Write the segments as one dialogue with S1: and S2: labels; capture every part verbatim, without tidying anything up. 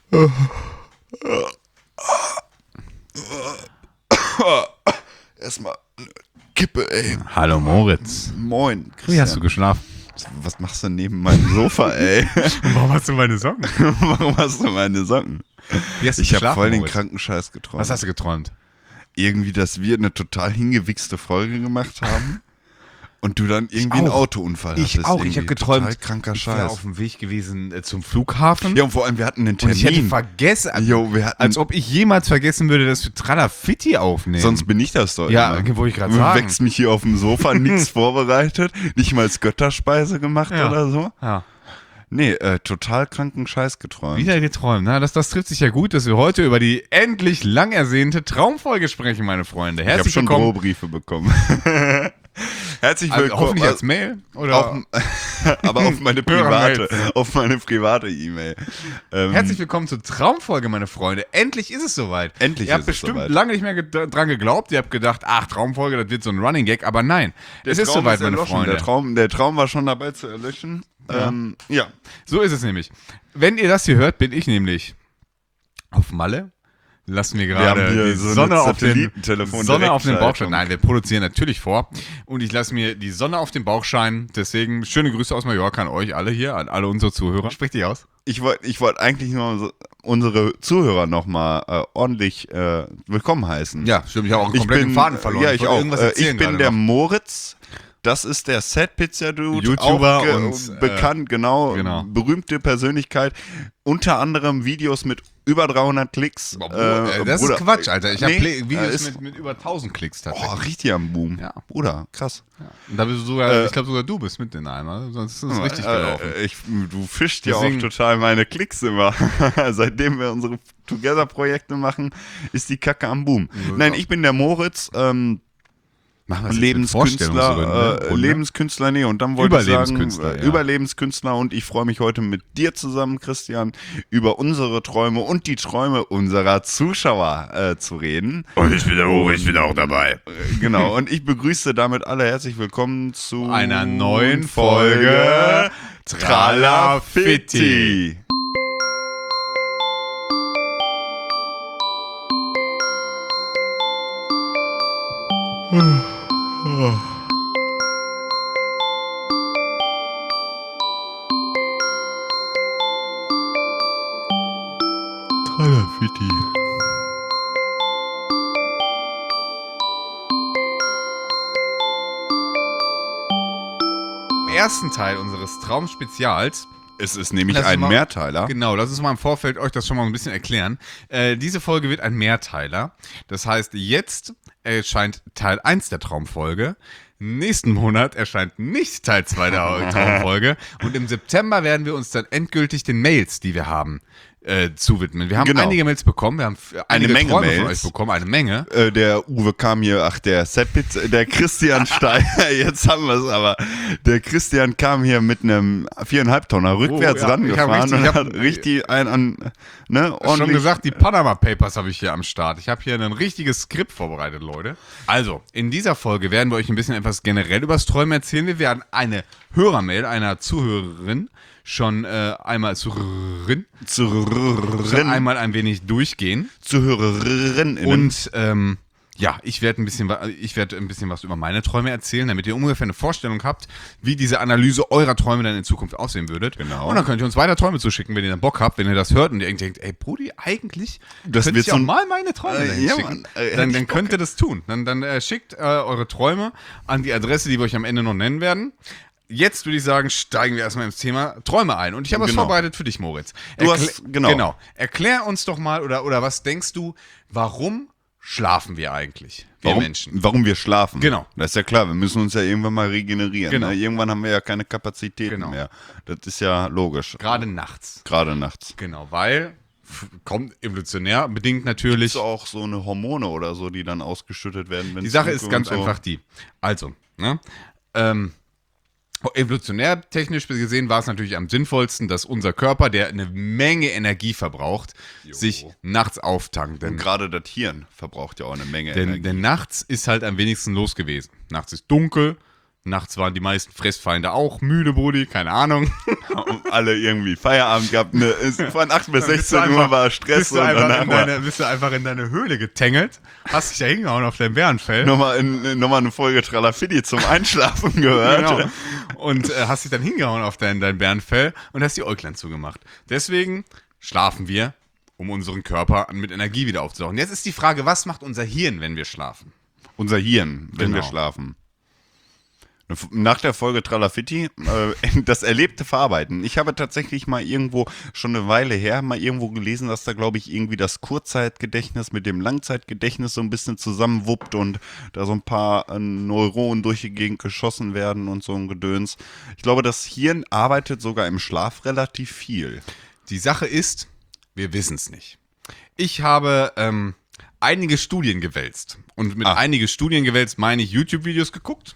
S1: Erstmal Kippe, ey.
S2: Hallo Moritz.
S1: Moin, Christian.
S2: Wie hast du geschlafen?
S1: Was machst du neben meinem Sofa, ey?
S2: Warum hast du meine Socken?
S1: Warum hast du meine Socken?
S2: Wie hast du
S1: Ich habe
S2: geschlafen,
S1: voll den
S2: Moritz?
S1: kranken Scheiß geträumt.
S2: Was hast du geträumt?
S1: Irgendwie, dass wir eine total hingewichste Folge gemacht haben und du dann irgendwie einen
S2: auch.
S1: Autounfall hattest.
S2: Ich auch. Ich habe
S1: Irgendwie.
S2: geträumt,
S1: Total kranker
S2: ich wäre
S1: Scheiß.
S2: auf dem Weg gewesen äh, zum Flughafen.
S1: Ja, und vor allem, wir hatten einen
S2: Und ich hätte
S1: Termin.
S2: vergessen,
S1: Jo, wir hatten,
S2: als ob ich jemals vergessen würde, dass wir Tralafitti aufnehmen.
S1: sonst bin ich das doch
S2: Ja,
S1: immer.
S2: wollte ich gerade
S1: Du
S2: sagen.
S1: wächst mich hier auf dem Sofa, nichts vorbereitet, nicht mal als Götterspeise gemacht
S2: Ja.
S1: oder so.
S2: Ja.
S1: Nee, äh, total kranken Scheiß geträumt.
S2: Wieder geträumt. Na, das, das trifft sich ja gut, dass wir heute über die endlich lang ersehnte Traumfolge sprechen, meine Freunde.
S1: Ich habe
S2: Herzlich
S1: schon
S2: willkommen.
S1: Drohbriefe bekommen. Herzlich
S2: Also,
S1: willkommen.
S2: hoffentlich als Mail. Oder?
S1: Auf, aber auf meine private,
S2: Hörermails.
S1: auf meine private E-Mail. Ähm,
S2: Herzlich willkommen zur Traumfolge, meine Freunde. Endlich ist es soweit.
S1: Endlich
S2: Ihr habt
S1: ist es
S2: bestimmt
S1: soweit.
S2: lange nicht mehr ge- dran geglaubt. Ihr habt gedacht, ach, Traumfolge, das wird so ein Running Gag. Aber nein,
S1: der
S2: es ist
S1: Traum
S2: soweit, meine
S1: erloschen.
S2: Freunde.
S1: Der Traum, der Traum war schon dabei zu erlöschen.
S2: Ja.
S1: Ähm, ja.
S2: So ist es nämlich. Wenn ihr das hier hört, bin ich nämlich auf Malle. Lassen wir
S1: Wir
S2: gerade
S1: haben hier
S2: die
S1: so eine
S2: Sonne auf den,
S1: Satellitentelefon-
S2: Sonne auf den Bauch
S1: Direktschaltung.
S2: scheinen. Nein, wir produzieren natürlich vor. Und ich lasse mir die Sonne auf den Bauch scheinen. Deswegen schöne Grüße aus Mallorca an euch alle hier, an alle unsere Zuhörer. Sprich dich aus.
S1: Ich wollte ich wollt eigentlich nur so- unsere Zuhörer nochmal äh, ordentlich äh, willkommen heißen.
S2: Ja, stimmt. Ich habe auch einen
S1: Ich
S2: kompletten
S1: bin,
S2: Faden verloren.
S1: Ja, ich
S2: wollte
S1: auch.
S2: irgendwas
S1: Äh,
S2: erzählen
S1: ich bin
S2: gerade
S1: der
S2: noch.
S1: Moritz. Das ist der Set-Pizza-Dude.
S2: YouTuber
S1: auch ge-
S2: und, äh,
S1: bekannt, genau,
S2: genau.
S1: berühmte Persönlichkeit. Unter anderem Videos mit über dreihundert Klicks.
S2: Boah, Bruder,
S1: Äh,
S2: das
S1: Bruder,
S2: ist Quatsch, Alter. Ich habe
S1: nee,
S2: Videos
S1: äh, ist-
S2: mit, mit über tausend Klicks tatsächlich.
S1: Oh, richtig am Boom.
S2: Ja.
S1: Bruder, krass.
S2: Und da bist du sogar,
S1: Äh,
S2: ich glaube sogar du bist mit in einem, also sonst ist es richtig
S1: Äh,
S2: gelaufen.
S1: äh, ich, du fischst ja
S2: Deswegen-
S1: auch total meine Klicks immer. Seitdem wir unsere Together-Projekte machen, ist die Kacke am Boom.
S2: So
S1: Nein,
S2: ist
S1: ich bin der Moritz, ähm,
S2: Machen wir das jetzt mit
S1: Lebenskünstler,
S2: Vorstellungsrunde,
S1: äh,
S2: Runde?
S1: Lebenskünstler, nee, und dann wollte ich sagen,
S2: Überlebenskünstler,
S1: äh,
S2: ja.
S1: Überlebenskünstler, und ich freue mich heute mit dir zusammen, Christian, über unsere Träume und die Träume unserer Zuschauer äh, zu reden.
S2: Und ich bin der Uwe, ich bin auch dabei.
S1: Äh, Genau, und ich begrüße damit alle herzlich willkommen zu
S2: Einer neuen Folge Tralafitti.
S1: Tralafitti.
S2: Im ersten Teil unseres Traumspezials.
S1: Es ist nämlich
S2: Lass uns
S1: ein
S2: mal-
S1: Mehrteiler.
S2: Genau, lass uns mal im Vorfeld euch das schon mal ein bisschen erklären. Äh, diese Folge wird ein Mehrteiler. Das heißt, jetzt erscheint Teil eins der Traumfolge. Nächsten Monat erscheint nicht Teil zwei der Traumfolge. Und im September werden wir uns dann endgültig den Mails, die wir haben, äh, zuwidmen. Wir haben
S1: Genau.
S2: einige Mails bekommen. Wir haben f- einige
S1: Menge
S2: Träume von
S1: Mails.
S2: euch bekommen. Eine Menge.
S1: Äh, der Uwe kam hier, ach, der Setpitz, der Christian Steiner, jetzt haben wir es aber. Der Christian kam hier mit einem viereinhalb Tonner rückwärts
S2: Oh, ja, ich hab
S1: rangefahren
S2: richtig-
S1: und
S2: ich hab-
S1: hat richtig ein an, ne,
S2: Schon
S1: ordentlich.
S2: gesagt, die Panama Papers habe ich hier am Start. Ich habe hier ein richtiges Skript vorbereitet, Leute. Also, in dieser Folge werden wir euch ein bisschen etwas generell übers Träumen erzählen. Wir werden eine Hörermail einer Zuhörerin schon äh, einmal Zuhörerin, schon
S1: Zuhörerin,
S2: einmal ein wenig durchgehen.
S1: Zuhörerin
S2: Und ähm, ja, ich werde ein bisschen, wa- ich werde ein bisschen was über meine Träume erzählen, damit ihr ungefähr eine Vorstellung habt, wie diese Analyse eurer Träume dann in Zukunft aussehen würdet.
S1: Genau.
S2: Und dann könnt ihr uns weiter Träume zuschicken, wenn ihr dann Bock habt, wenn ihr das hört und ihr denkt, ey Brudi, eigentlich
S1: Das
S2: könnte
S1: wird
S2: ich auch
S1: so ein-
S2: mal meine Träume
S1: Äh,
S2: dahin
S1: ja,
S2: schicken.
S1: Mann, äh, hätte
S2: dann
S1: ich
S2: dann
S1: Bock.
S2: könnt ihr das tun. Dann, dann äh, schickt äh, eure Träume an die Adresse, die wir euch am Ende noch nennen werden. Jetzt würde ich sagen, steigen wir erstmal ins Thema Träume ein. Und ich habe was
S1: Genau.
S2: vorbereitet für dich, Moritz.
S1: Du hast- genau.
S2: Genau. Erklär uns doch mal, oder, oder was denkst du, warum schlafen wir eigentlich, wir
S1: warum,
S2: Menschen?
S1: warum wir schlafen.
S2: Genau.
S1: Das ist ja klar, wir müssen uns ja irgendwann mal regenerieren.
S2: Genau.
S1: Ne? Irgendwann haben wir ja keine Kapazitäten
S2: Genau.
S1: mehr. Das ist ja logisch.
S2: Gerade nachts.
S1: Gerade nachts.
S2: Genau, weil, f- kommt evolutionär bedingt natürlich.
S1: Ist auch so eine Hormone oder so, die dann ausgeschüttet werden. Wenn
S2: Die
S1: es
S2: Sache
S1: dunkel
S2: ist ganz
S1: und so.
S2: einfach die. Also, ne? Ähm, evolutionär technisch gesehen war es natürlich am sinnvollsten, dass unser Körper, der eine Menge Energie verbraucht, sich nachts auftankt.
S1: Und
S2: Denn,
S1: gerade das Hirn verbraucht ja auch eine Menge
S2: denn,
S1: Energie.
S2: denn nachts ist halt am wenigsten los gewesen. Nachts ist dunkel, Nachts waren die meisten Fressfeinde auch müde, Brudi, keine Ahnung.
S1: Und alle irgendwie Feierabend gehabt. Ne? Es- Von acht bis
S2: Dann bist du
S1: sechzehn Uhr
S2: einfach-
S1: war Stress
S2: Bist du,
S1: und
S2: einfach
S1: danach
S2: in
S1: war
S2: deine, bist du einfach in deine Höhle getängelt, hast dich da hingehauen auf dein Bärenfell.
S1: nochmal, in, nochmal eine Folge Tralafidi zum Einschlafen gehört.
S2: Genau. Und äh, hast dich dann hingehauen auf dein, dein Bärenfell und hast die Äuglein zugemacht. Deswegen schlafen wir, um unseren Körper mit Energie wieder aufzutauchen. Jetzt ist die Frage, was macht unser Hirn, wenn wir schlafen?
S1: Unser Hirn, wenn wir
S2: Genau.
S1: schlafen. Nach der Folge Tralafitti, äh, das erlebte Verarbeiten. Ich habe tatsächlich mal irgendwo, schon eine Weile her, mal irgendwo gelesen, dass da, glaube ich, irgendwie das Kurzzeitgedächtnis mit dem Langzeitgedächtnis so ein bisschen zusammenwuppt und da so ein paar äh, Neuronen durch die Gegend geschossen werden und so ein Gedöns. Ich glaube, das Hirn arbeitet sogar im Schlaf relativ viel.
S2: Die Sache ist, wir wissen es nicht. Ich habe ähm, einige Studien gewälzt. Und mit
S1: Ah.
S2: einige Studien gewälzt meine ich YouTube-Videos geguckt.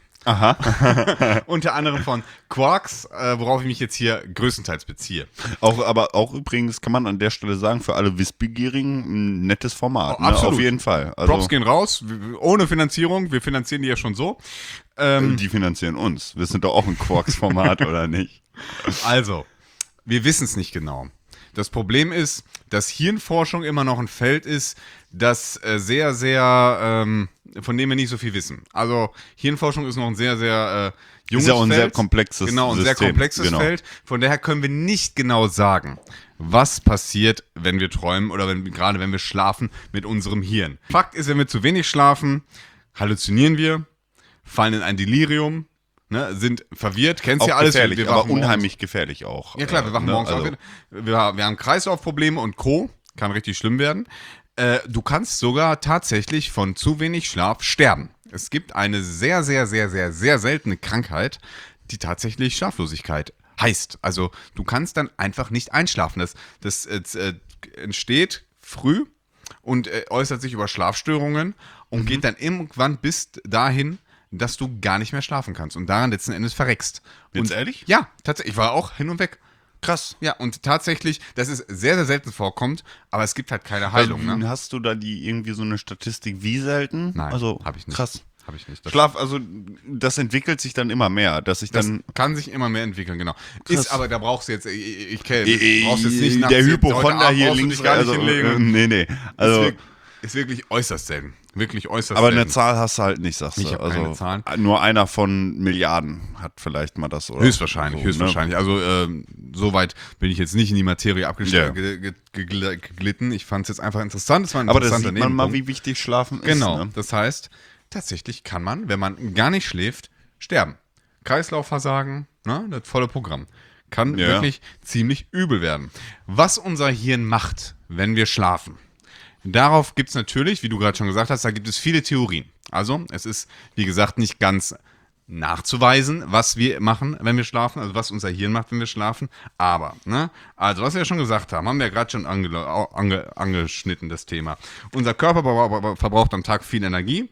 S1: Aha.
S2: Unter anderem von Quarks, äh, worauf ich mich jetzt hier größtenteils beziehe.
S1: Auch, aber auch übrigens kann man an der Stelle sagen, für alle Wissbegierigen ein nettes Format.
S2: Oh,
S1: Ne?
S2: absolut.
S1: Auf jeden Fall. Also,
S2: Props gehen raus, w- ohne Finanzierung. Wir finanzieren die ja schon so. Ähm,
S1: die finanzieren uns. Wir sind doch auch ein Quarks-Format, oder nicht?
S2: Also, wir wissen es nicht genau. Das Problem ist, dass Hirnforschung immer noch ein Feld ist, das äh, sehr, sehr, ähm, von dem wir nicht so viel wissen. Also Hirnforschung ist noch ein sehr, sehr äh, junges
S1: Ist ja auch ein
S2: Feld.
S1: sehr komplexes
S2: Genau, ein sehr
S1: System.
S2: komplexes
S1: Genau.
S2: Feld. Von daher können wir nicht genau sagen, was passiert, wenn wir träumen oder wenn, gerade wenn wir schlafen mit unserem Hirn. Fakt ist, wenn wir zu wenig schlafen, halluzinieren wir, fallen in ein Delirium, ne, sind verwirrt, kennst
S1: Auch
S2: ja alles.
S1: gefährlich,
S2: wir
S1: aber
S2: wachen morgens-
S1: unheimlich gefährlich auch.
S2: Ja klar, wir wachen
S1: Äh, ne?
S2: morgens
S1: Also,
S2: auf. Wir, wir haben Kreislaufprobleme und Co. Kann richtig schlimm werden. Äh, du kannst sogar tatsächlich von zu wenig Schlaf sterben. Es gibt eine sehr, sehr, sehr, sehr, sehr seltene Krankheit, die tatsächlich Schlaflosigkeit heißt. Also du kannst dann einfach nicht einschlafen. Das, das äh, entsteht früh und äh, äußert sich über Schlafstörungen und
S1: Mhm.
S2: geht dann irgendwann bis dahin, dass du gar nicht mehr schlafen kannst und daran letzten Endes verreckst.
S1: Jetzt
S2: Und
S1: ehrlich?
S2: Ja, tatsächlich. Ich war auch hin und weg.
S1: Krass.
S2: Ja, und tatsächlich, dass es sehr, sehr selten vorkommt, aber es gibt halt keine Heilung.
S1: Also,
S2: Ne?
S1: hast du da die irgendwie so eine Statistik, wie selten?
S2: Nein,
S1: also,
S2: habe ich nicht.
S1: Krass.
S2: Habe ich nicht. Das,
S1: Schlaf, also das entwickelt sich dann immer mehr, dass ich
S2: das
S1: dann
S2: kann sich immer mehr entwickeln, genau.
S1: Krass.
S2: Ist aber, da brauchst du jetzt, ich, ich kenne,
S1: Äh,
S2: brauchst jetzt nicht
S1: der
S2: nachts-
S1: Hypochonder
S2: heute Abend
S1: hier
S2: brauchst du
S1: links,
S2: dich gar nicht
S1: also,
S2: hinlegen.
S1: äh, nee, nee.
S2: ist,
S1: Also,
S2: wirklich, ist wirklich äußerst selten. Wirklich äußerst
S1: aber
S2: selten.
S1: eine Zahl hast du halt nicht, sagst du.
S2: Ich hab
S1: also,
S2: keine Zahlen.
S1: Nur einer von Milliarden hat vielleicht mal das, oder?
S2: Höchstwahrscheinlich,
S1: so,
S2: höchstwahrscheinlich. Also ähm, soweit bin ich jetzt nicht in die Materie
S1: Ja.
S2: abgeglitten. geglitten. Ich fand es jetzt einfach interessant. Es war ein
S1: Ne? Aber da
S2: interessanter
S1: sieht man mal,
S2: Nebenpunkt.
S1: wie wichtig Schlafen
S2: Genau,
S1: ist. Ne?
S2: das heißt, tatsächlich kann man, wenn man gar nicht schläft, sterben. Kreislaufversagen, ne, das volle Programm. Kann
S1: Ja.
S2: wirklich ziemlich übel werden. Was unser Hirn macht, wenn wir schlafen, darauf gibt es natürlich, wie du gerade schon gesagt hast, da gibt es viele Theorien. Also es ist, wie gesagt, nicht ganz nachzuweisen, was wir machen, wenn wir schlafen, also was unser Hirn macht, wenn wir schlafen. Aber, ne, also was wir ja schon gesagt haben, haben wir ja gerade schon ange, ange, angeschnitten, das Thema. Unser Körper verbraucht- verbraucht am Tag viel Energie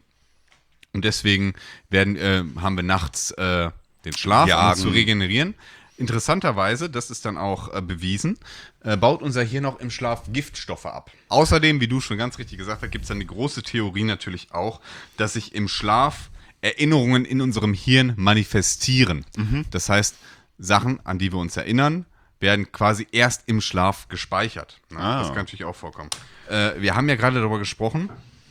S2: und deswegen werden, äh, haben wir nachts äh, den Schlaf, um
S1: Jagen.
S2: uns zu regenerieren. Interessanterweise, das ist dann auch äh, bewiesen, äh, baut unser Hirn auch im Schlaf Giftstoffe ab. Außerdem, wie du schon ganz richtig gesagt hast, gibt es dann die große Theorie natürlich auch, dass sich im Schlaf Erinnerungen in unserem Hirn manifestieren. Das heißt, Sachen, an die wir uns erinnern, werden quasi erst im Schlaf gespeichert. Ne?
S1: Ah.
S2: Das kann natürlich auch vorkommen. Äh, wir haben ja gerade darüber gesprochen,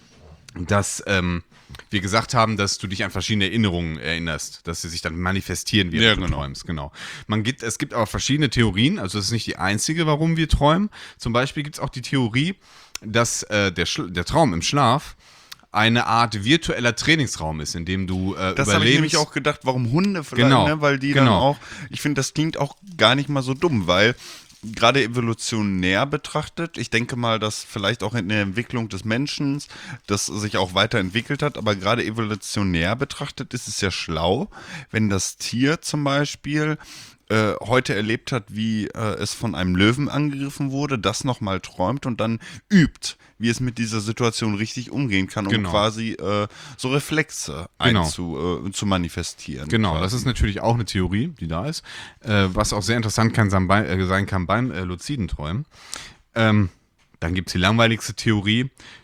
S2: dass ähm, wir gesagt haben, dass du dich an verschiedene Erinnerungen erinnerst, dass sie sich dann manifestieren, wie
S1: Ja,
S2: du
S1: genau.
S2: träumst. Genau. Man gibt, es gibt aber verschiedene Theorien, also das ist nicht die einzige, warum wir träumen. Zum Beispiel gibt es auch die Theorie, dass äh, der, Schla- der Traum im Schlaf eine Art virtueller Trainingsraum ist, in dem du äh,
S1: Das habe ich
S2: überlebst.
S1: nämlich auch gedacht, warum Hunde vielleicht,
S2: Genau,
S1: ne? Weil die dann
S2: genau.
S1: auch, ich finde, das klingt auch gar nicht mal so dumm, weil gerade evolutionär betrachtet, ich denke mal, dass vielleicht auch in der Entwicklung des Menschen das sich auch weiterentwickelt hat, aber gerade evolutionär betrachtet ist es ja schlau, wenn das Tier zum Beispiel äh, heute erlebt hat, wie äh, es von einem Löwen angegriffen wurde, das nochmal träumt und dann übt, wie es mit dieser Situation richtig umgehen kann, um
S2: Genau.
S1: quasi äh, so Reflexe
S2: Genau.
S1: einzu, äh, zu manifestieren.
S2: Genau,
S1: quasi.
S2: das ist natürlich auch eine Theorie, die da ist, äh, was auch sehr interessant kann sein, bei, äh, sein kann beim äh, luziden Träumen. Ähm, dann gibt es die langweiligste Theorie,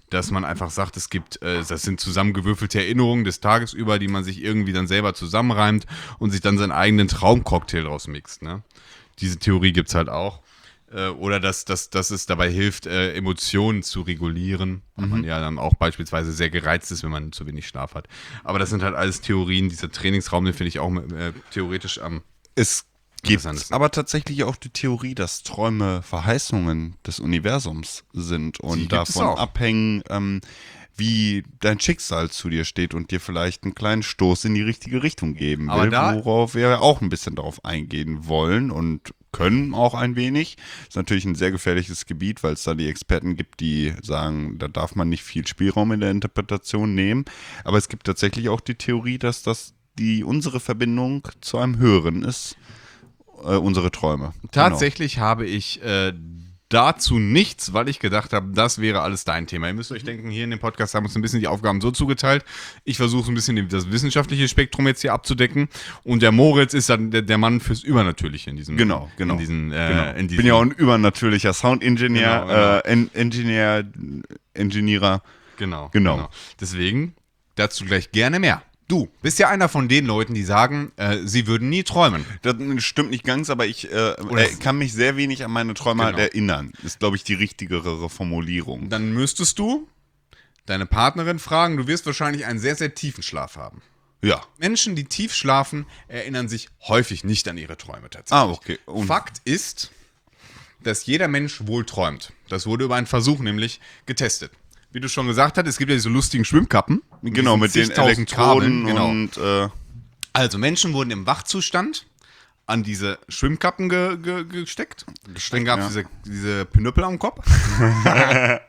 S2: dass man einfach sagt, es gibt, äh, das sind zusammengewürfelte Erinnerungen des Tages über, die man sich irgendwie dann selber zusammenreimt und sich dann seinen eigenen Traumcocktail draus mixt. Ne? Diese Theorie gibt es halt auch. Äh, oder dass, dass, dass es dabei hilft, äh, Emotionen zu regulieren, weil mhm. man ja dann auch beispielsweise sehr gereizt ist, wenn man zu wenig Schlaf hat. Aber das sind halt alles Theorien. Dieser Trainingsraum, den finde ich auch äh, theoretisch am
S1: Es gibt aber tatsächlich auch die Theorie, dass Träume Verheißungen des Universums sind und davon abhängen, ähm, wie dein Schicksal zu dir steht und dir vielleicht einen kleinen Stoß in die richtige Richtung geben will, worauf wir auch ein bisschen darauf eingehen wollen und können auch ein wenig. Ist natürlich ein sehr gefährliches Gebiet, weil es da die Experten gibt, die sagen, da darf man nicht viel Spielraum in der Interpretation nehmen. Aber es gibt tatsächlich auch die Theorie, dass das die unsere Verbindung zu einem Höheren ist, äh, unsere Träume.
S2: Tatsächlich genau. habe ich äh, dazu nichts, weil ich gedacht habe, das wäre alles dein Thema. Ihr müsst euch denken, hier in dem Podcast haben wir uns ein bisschen die Aufgaben so zugeteilt. Ich versuche ein bisschen das wissenschaftliche Spektrum jetzt hier abzudecken und der Moritz ist dann der, der Mann fürs Übernatürliche in diesem.
S1: Genau, genau.
S2: In diesen, äh,
S1: genau.
S2: In
S1: ich bin ja auch ein übernatürlicher Sound-Engineer,
S2: genau, genau.
S1: Äh, en Engineer, Engineerer.
S2: Genau,
S1: genau.
S2: genau. Deswegen dazu gleich gerne mehr. Du bist ja einer von den Leuten, die sagen, äh, sie würden nie träumen.
S1: Das stimmt nicht ganz, aber ich äh, äh, kann mich sehr wenig an meine Träume
S2: genau.
S1: halt erinnern. Ist, glaube ich, die richtigere Formulierung.
S2: Dann müsstest du deine Partnerin fragen, du wirst wahrscheinlich einen sehr, sehr tiefen Schlaf haben.
S1: Ja.
S2: Menschen, die tief schlafen, erinnern sich häufig nicht an ihre Träume tatsächlich.
S1: Ah, okay.
S2: Und Fakt ist, dass jeder Mensch wohl träumt. Das wurde über einen Versuch nämlich getestet. Wie du schon gesagt hast, es gibt ja diese lustigen Schwimmkappen.
S1: Genau, mit den Elektroden
S2: genau.
S1: und... Äh
S2: also Menschen wurden im Wachzustand an diese Schwimmkappen ge ge gesteckt. gesteckt. Dann gab es ja. diese, diese Pinöppel am Kopf. ja?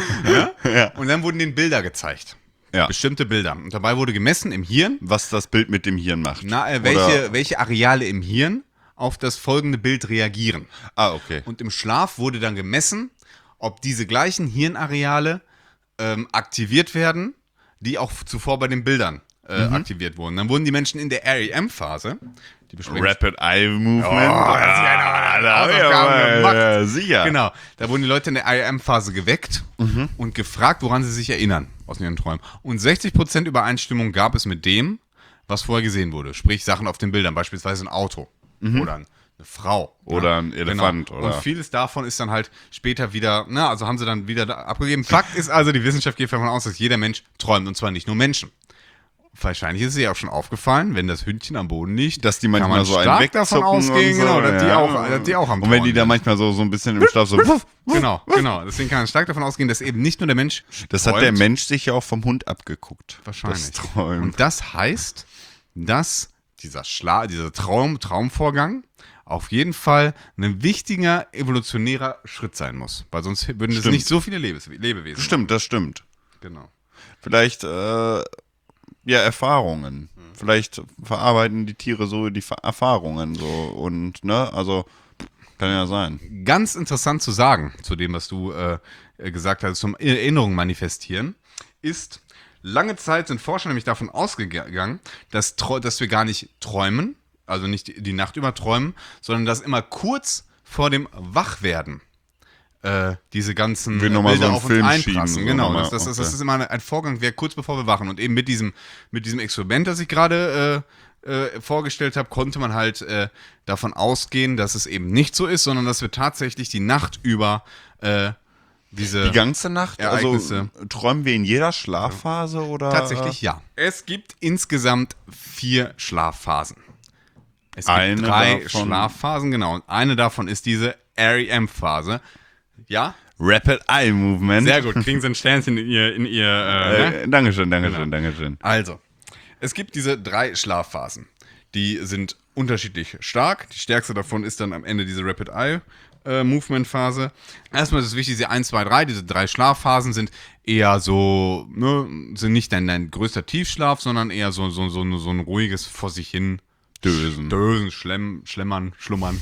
S2: Ja. Und dann wurden denen Bilder gezeigt. Ja. Bestimmte Bilder. Und dabei wurde gemessen im Hirn.
S1: Was das Bild mit dem Hirn macht.
S2: Na, äh, welche, welche Areale im Hirn auf das folgende Bild reagieren.
S1: Ah, okay.
S2: Und im Schlaf wurde dann gemessen, ob diese gleichen Hirnareale ähm, aktiviert werden, die auch zuvor bei den Bildern äh, mhm. aktiviert wurden. Dann wurden die Menschen in der R E M-Phase, die
S1: Rapid Eye Movement. Oh,
S2: ja,
S1: ja, gemacht. Ja, sicher.
S2: Genau, da wurden die Leute in der R E M-Phase geweckt mhm. und gefragt, woran sie sich erinnern aus ihren Träumen. Und sechzig Prozent Übereinstimmung gab es mit dem, was vorher gesehen wurde. Sprich, Sachen auf den Bildern, beispielsweise ein Auto mhm. oder ein eine Frau.
S1: Oder ja, ein Elefant.
S2: Genau.
S1: Oder
S2: und vieles davon ist dann halt später wieder, na, also haben sie dann wieder abgegeben. Fakt ist also, die Wissenschaft geht davon aus, dass jeder Mensch träumt und zwar nicht nur Menschen. Wahrscheinlich ist es ja auch schon aufgefallen, wenn das Hündchen am Boden liegt,
S1: dass die manchmal so einen wegzucken
S2: davon ausgehen,
S1: so,
S2: genau, dass,
S1: ja.
S2: die auch, dass die auch am
S1: Und wenn die da manchmal so, so ein bisschen im Schlaf so
S2: genau, genau. Deswegen kann man stark davon ausgehen, dass eben nicht nur der Mensch
S1: Das
S2: träumt.
S1: Hat der Mensch sich ja auch vom Hund abgeguckt.
S2: Wahrscheinlich.
S1: Das
S2: und das heißt, dass dieser Schla dieser Traum, Traumvorgang auf jeden Fall ein wichtiger evolutionärer Schritt sein muss. Weil sonst würden es nicht so viele Lebes Lebewesen
S1: Stimmt, das stimmt.
S2: Genau.
S1: Vielleicht, äh, ja, Erfahrungen. Hm. Vielleicht verarbeiten die Tiere so die Erfahrungen so und, ne, also kann ja sein.
S2: Ganz interessant zu sagen, zu dem, was du äh, gesagt hast, zum Erinnerungen manifestieren, ist, lange Zeit sind Forscher nämlich davon ausgegangen, dass, dass wir gar nicht träumen, also nicht die Nacht über träumen, sondern dass immer kurz vor dem Wachwerden äh, diese ganzen
S1: wir
S2: Bilder
S1: so
S2: auf uns
S1: Film
S2: einprassen.
S1: Schieben,
S2: genau,
S1: so
S2: das, das,
S1: okay.
S2: das, das ist immer ein Vorgang, der kurz bevor wir wachen. Und eben mit diesem, mit diesem Experiment, das ich gerade äh, äh, vorgestellt habe, konnte man halt äh, davon ausgehen, dass es eben nicht so ist, sondern dass wir tatsächlich die Nacht über äh, diese
S1: Die ganze Nacht?
S2: Ereignisse.
S1: Also träumen wir in jeder Schlafphase oder?
S2: Tatsächlich ja. Es gibt insgesamt vier Schlafphasen. Es gibt
S1: eine
S2: drei
S1: davon,
S2: Schlafphasen, genau. Und eine davon ist diese R E M-Phase. Ja?
S1: Rapid Eye Movement.
S2: Sehr gut, kriegen Sie ein Sternchen in Ihr... In ihr äh,
S1: äh, Dankeschön, Dankeschön,
S2: genau.
S1: Dankeschön.
S2: Also, es gibt diese drei Schlafphasen. Die sind unterschiedlich stark. Die stärkste davon ist dann am Ende diese Rapid Eye äh, Movement-Phase. Erstmal ist es wichtig, diese eins, zwei, drei, diese drei Schlafphasen sind eher so, ne, sind nicht dein, dein größter Tiefschlaf, sondern eher so, so, so, so ein ruhiges vor sich hin
S1: Dösen.
S2: Dösen, Schlemm, Schlemmern, Schlummern.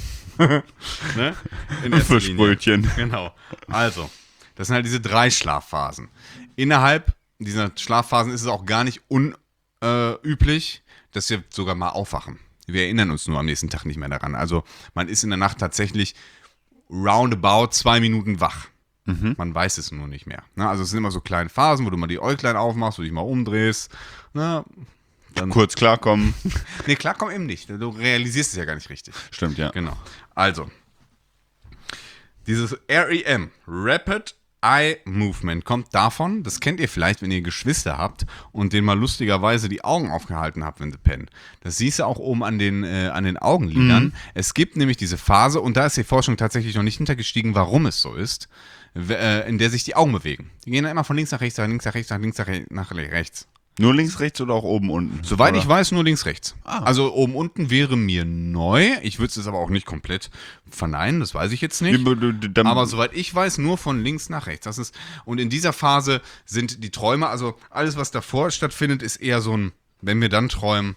S2: ne?
S1: Für Sprötchen.
S2: Genau. Also, das sind halt diese drei Schlafphasen. Innerhalb dieser Schlafphasen ist es auch gar nicht unüblich, äh, dass wir sogar mal aufwachen. Wir erinnern uns nur am nächsten Tag nicht mehr daran. Also, man ist in der Nacht tatsächlich roundabout zwei Minuten wach. Mhm. Man weiß es nur nicht mehr. Ne? Also es sind immer so kleine Phasen, wo du mal die Äuglein aufmachst, wo du dich mal umdrehst. Ne? Dann
S1: Kurz klarkommen.
S2: nee, klarkommen eben nicht. Du realisierst es ja gar nicht richtig.
S1: Stimmt, ja.
S2: Genau. Also, dieses R E M, Rapid Eye Movement, kommt davon, das kennt ihr vielleicht, wenn ihr Geschwister habt und denen mal lustigerweise die Augen aufgehalten habt, wenn sie pennen. Das siehst du auch oben an den, äh, an den Augenlidern. Mhm. Es gibt nämlich diese Phase, und da ist die Forschung tatsächlich noch nicht hintergestiegen, warum es so ist, in der sich die Augen bewegen. Die gehen dann immer von links nach rechts, nach links nach rechts, nach links nach, re- nach rechts.
S1: Nur links, rechts oder auch oben, unten?
S2: Soweit
S1: oder?
S2: ich weiß, nur links, rechts.
S1: Ah.
S2: Also oben, unten wäre mir neu. Ich würde es aber auch nicht komplett verneinen, das weiß ich jetzt nicht. Aber soweit ich weiß, nur von links nach rechts. Das ist, und in dieser Phase sind die Träume, also alles, was davor stattfindet, ist eher so ein, wenn wir dann träumen,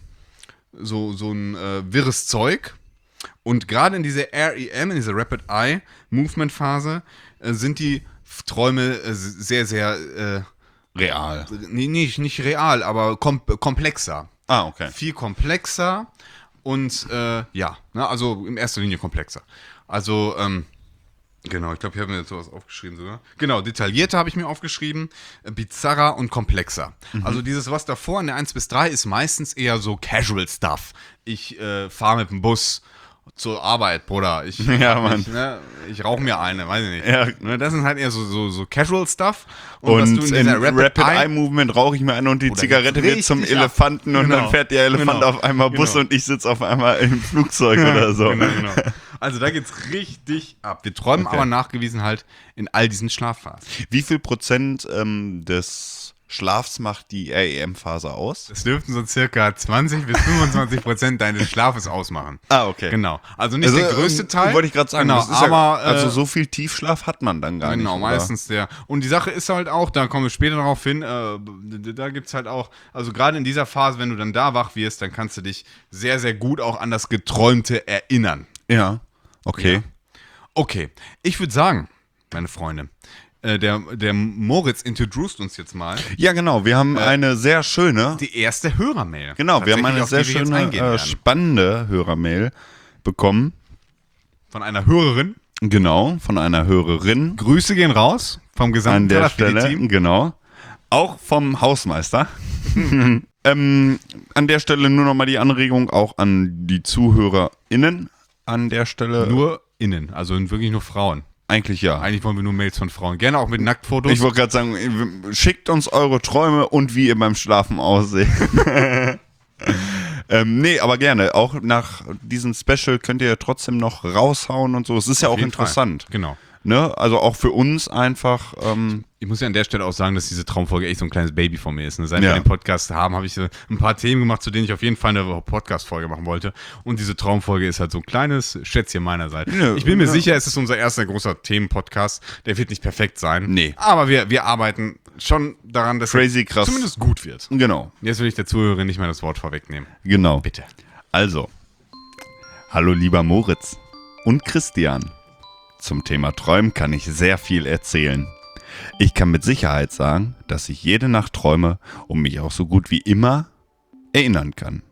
S2: so, so ein äh, wirres Zeug. Und gerade in dieser R E M, in dieser Rapid Eye Movement Phase, äh, sind die Träume äh, sehr, sehr äh,
S1: real.
S2: Nee, nicht, nicht real, aber kom komplexer.
S1: Ah, okay.
S2: Viel komplexer und äh, ja, ne, also in erster Linie komplexer. Also, ähm, genau, ich glaube, ich habe mir jetzt sowas aufgeschrieben sogar. Genau, detaillierter habe ich mir aufgeschrieben, äh, bizarrer und komplexer. Mhm. Also dieses, was davor in der eins bis drei ist meistens eher so Casual Stuff. Ich äh, fahre mit dem Bus zur Arbeit, Bruder. Ich,
S1: ja, Mann.
S2: Ich, ne, ich rauche mir eine, weiß ich nicht.
S1: Ja.
S2: Ne, das sind halt eher so, so, so Casual Stuff.
S1: Und, und was du in, in Rapid, Rapid Eye, Eye Movement rauche ich mir eine und die Zigarette wird zum Elefanten ab. Und genau. Dann fährt der Elefant genau. auf einmal Bus genau. und ich sitze auf einmal im Flugzeug oder so.
S2: Genau, genau. Also da geht's richtig ab. Wir träumen okay. aber nachgewiesen halt in all diesen Schlafphasen.
S1: Wie viel Prozent ähm, des Schlafs macht die R E M-Phase aus?
S2: Das dürften so circa zwanzig bis fünfundzwanzig Prozent deines Schlafes ausmachen.
S1: Ah, okay.
S2: Genau. Also nicht also, der größte Teil.
S1: Wollte ich gerade sagen.
S2: Genau,
S1: das ist
S2: aber,
S1: ja, also so viel Tiefschlaf hat man dann gar
S2: genau,
S1: nicht.
S2: Genau, meistens der. Und die Sache ist halt auch, da kommen wir später darauf hin, äh, da gibt es halt auch, also gerade in dieser Phase, wenn du dann da wach wirst, dann kannst du dich sehr, sehr gut auch an das Geträumte erinnern.
S1: Ja, okay.
S2: Ja. Okay, ich würde sagen, meine Freunde, Der, der Moritz introduced uns jetzt mal.
S1: Ja, genau. Wir haben äh, eine sehr schöne.
S2: Die erste Hörermail.
S1: Genau, wir haben eine sehr schöne, äh, spannende Hörermail bekommen.
S2: Von einer Hörerin.
S1: Genau, von einer Hörerin.
S2: Grüße gehen raus vom gesamten
S1: An der Stelle, genau. Auch vom Hausmeister. ähm, an der Stelle nur nochmal die Anregung auch an die ZuhörerInnen. An der Stelle.
S2: Nur innen, also wirklich nur Frauen.
S1: Eigentlich ja.
S2: Eigentlich wollen wir nur Mails von Frauen. Gerne auch mit Nacktfotos.
S1: Ich wollte gerade sagen, schickt uns eure Träume und wie ihr beim Schlafen ausseht. ähm, nee, aber gerne. Auch nach diesem Special könnt ihr trotzdem noch raushauen und so. Es ist ja auch interessant.
S2: Fall. Genau.
S1: Ne? Also auch für uns einfach. Ähm
S2: ich muss ja an der Stelle auch sagen, dass diese Traumfolge echt so ein kleines Baby von mir ist. Ne? Seit
S1: ja.
S2: wir den Podcast haben, habe ich so ein paar Themen gemacht, zu denen ich auf jeden Fall eine Podcast-Folge machen wollte. Und diese Traumfolge ist halt so ein kleines Schätzchen meinerseits. Ja, ich bin mir ja. sicher, es ist unser erster großer Themen-Podcast. Der wird nicht perfekt sein.
S1: Nee.
S2: Aber wir, wir arbeiten schon daran, dass
S1: Crazy
S2: er
S1: krass.
S2: zumindest gut wird.
S1: Genau.
S2: Jetzt will ich der Zuhörerin nicht mehr das Wort vorwegnehmen.
S1: Genau.
S2: Bitte.
S1: Also, hallo lieber Moritz und Christian. Zum Thema Träumen kann ich sehr viel erzählen. Ich kann mit Sicherheit sagen, dass ich jede Nacht träume und mich auch so gut wie immer erinnern kann.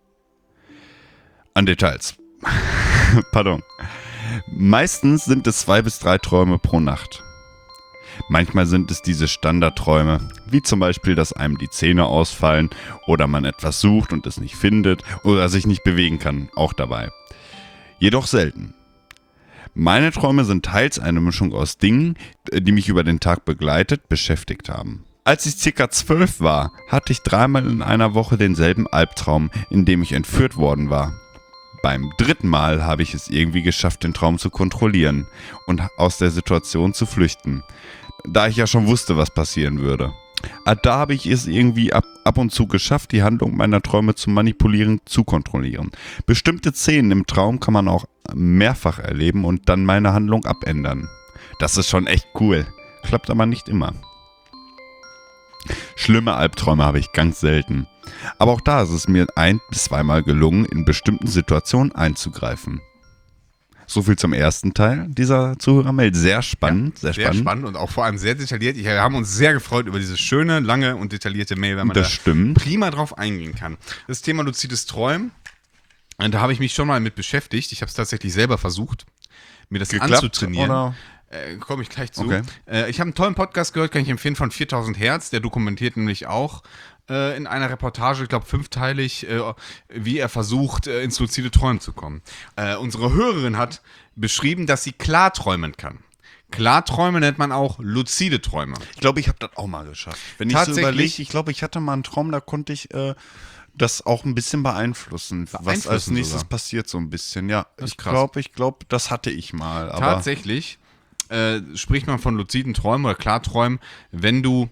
S1: An Details. Pardon. Meistens sind es zwei bis drei Träume pro Nacht. Manchmal sind es diese Standardträume, wie zum Beispiel, dass einem die Zähne ausfallen oder man etwas sucht und es nicht findet oder sich nicht bewegen kann, auch dabei. Jedoch selten. Meine Träume sind teils eine Mischung aus Dingen, die mich über den Tag begleitet, beschäftigt haben. Als ich circa zwölf war, hatte ich dreimal in einer Woche denselben Albtraum, in dem ich entführt worden war. Beim dritten Mal habe ich es irgendwie geschafft, den Traum zu kontrollieren und aus der Situation zu flüchten, da ich ja schon wusste, was passieren würde. Da habe ich es irgendwie ab, ab und zu geschafft, die Handlung meiner Träume zu manipulieren, zu kontrollieren. Bestimmte Szenen im Traum kann man auch mehrfach erleben und dann meine Handlung abändern. Das ist schon echt cool. Klappt aber nicht immer. Schlimme Albträume habe ich ganz selten. Aber auch da ist es mir ein- bis zweimal gelungen, in bestimmten Situationen einzugreifen. So viel zum ersten Teil dieser Zuhörermail. Sehr spannend, ja, sehr, sehr spannend.
S2: Sehr spannend und auch vor allem sehr detailliert. Wir haben uns sehr gefreut über diese schöne, lange und detaillierte Mail, wenn man
S1: das
S2: da
S1: stimmt.
S2: prima drauf eingehen kann. Das Thema luzides Träumen, da habe ich mich schon mal mit beschäftigt. Ich habe es tatsächlich selber versucht, mir das
S1: Geklappt,
S2: anzutrainieren.
S1: Oder?
S2: Äh, Komme ich gleich zu.
S1: Okay.
S2: Äh, ich habe einen tollen Podcast gehört, kann ich empfehlen, von viertausend Hertz. Der dokumentiert nämlich auch äh, in einer Reportage, ich glaube fünfteilig, äh, wie er versucht, äh, ins luzide Träumen zu kommen. Äh, unsere Hörerin hat beschrieben, dass sie klar träumen kann. Klarträume nennt man auch luzide Träume.
S1: Ich glaube, ich habe das auch mal geschafft. Wenn ich so
S2: Tatsächlich?
S1: überlege, ich glaube, ich hatte mal einen Traum, da konnte ich äh, das auch ein bisschen beeinflussen, was als
S2: Beeinflussen
S1: nächstes
S2: sogar.
S1: passiert so ein bisschen. Ja,
S2: Das ist
S1: ich
S2: krass.
S1: glaube, ich glaube, das hatte ich mal. Aber
S2: Tatsächlich äh, spricht man von luziden Träumen oder Klarträumen, wenn du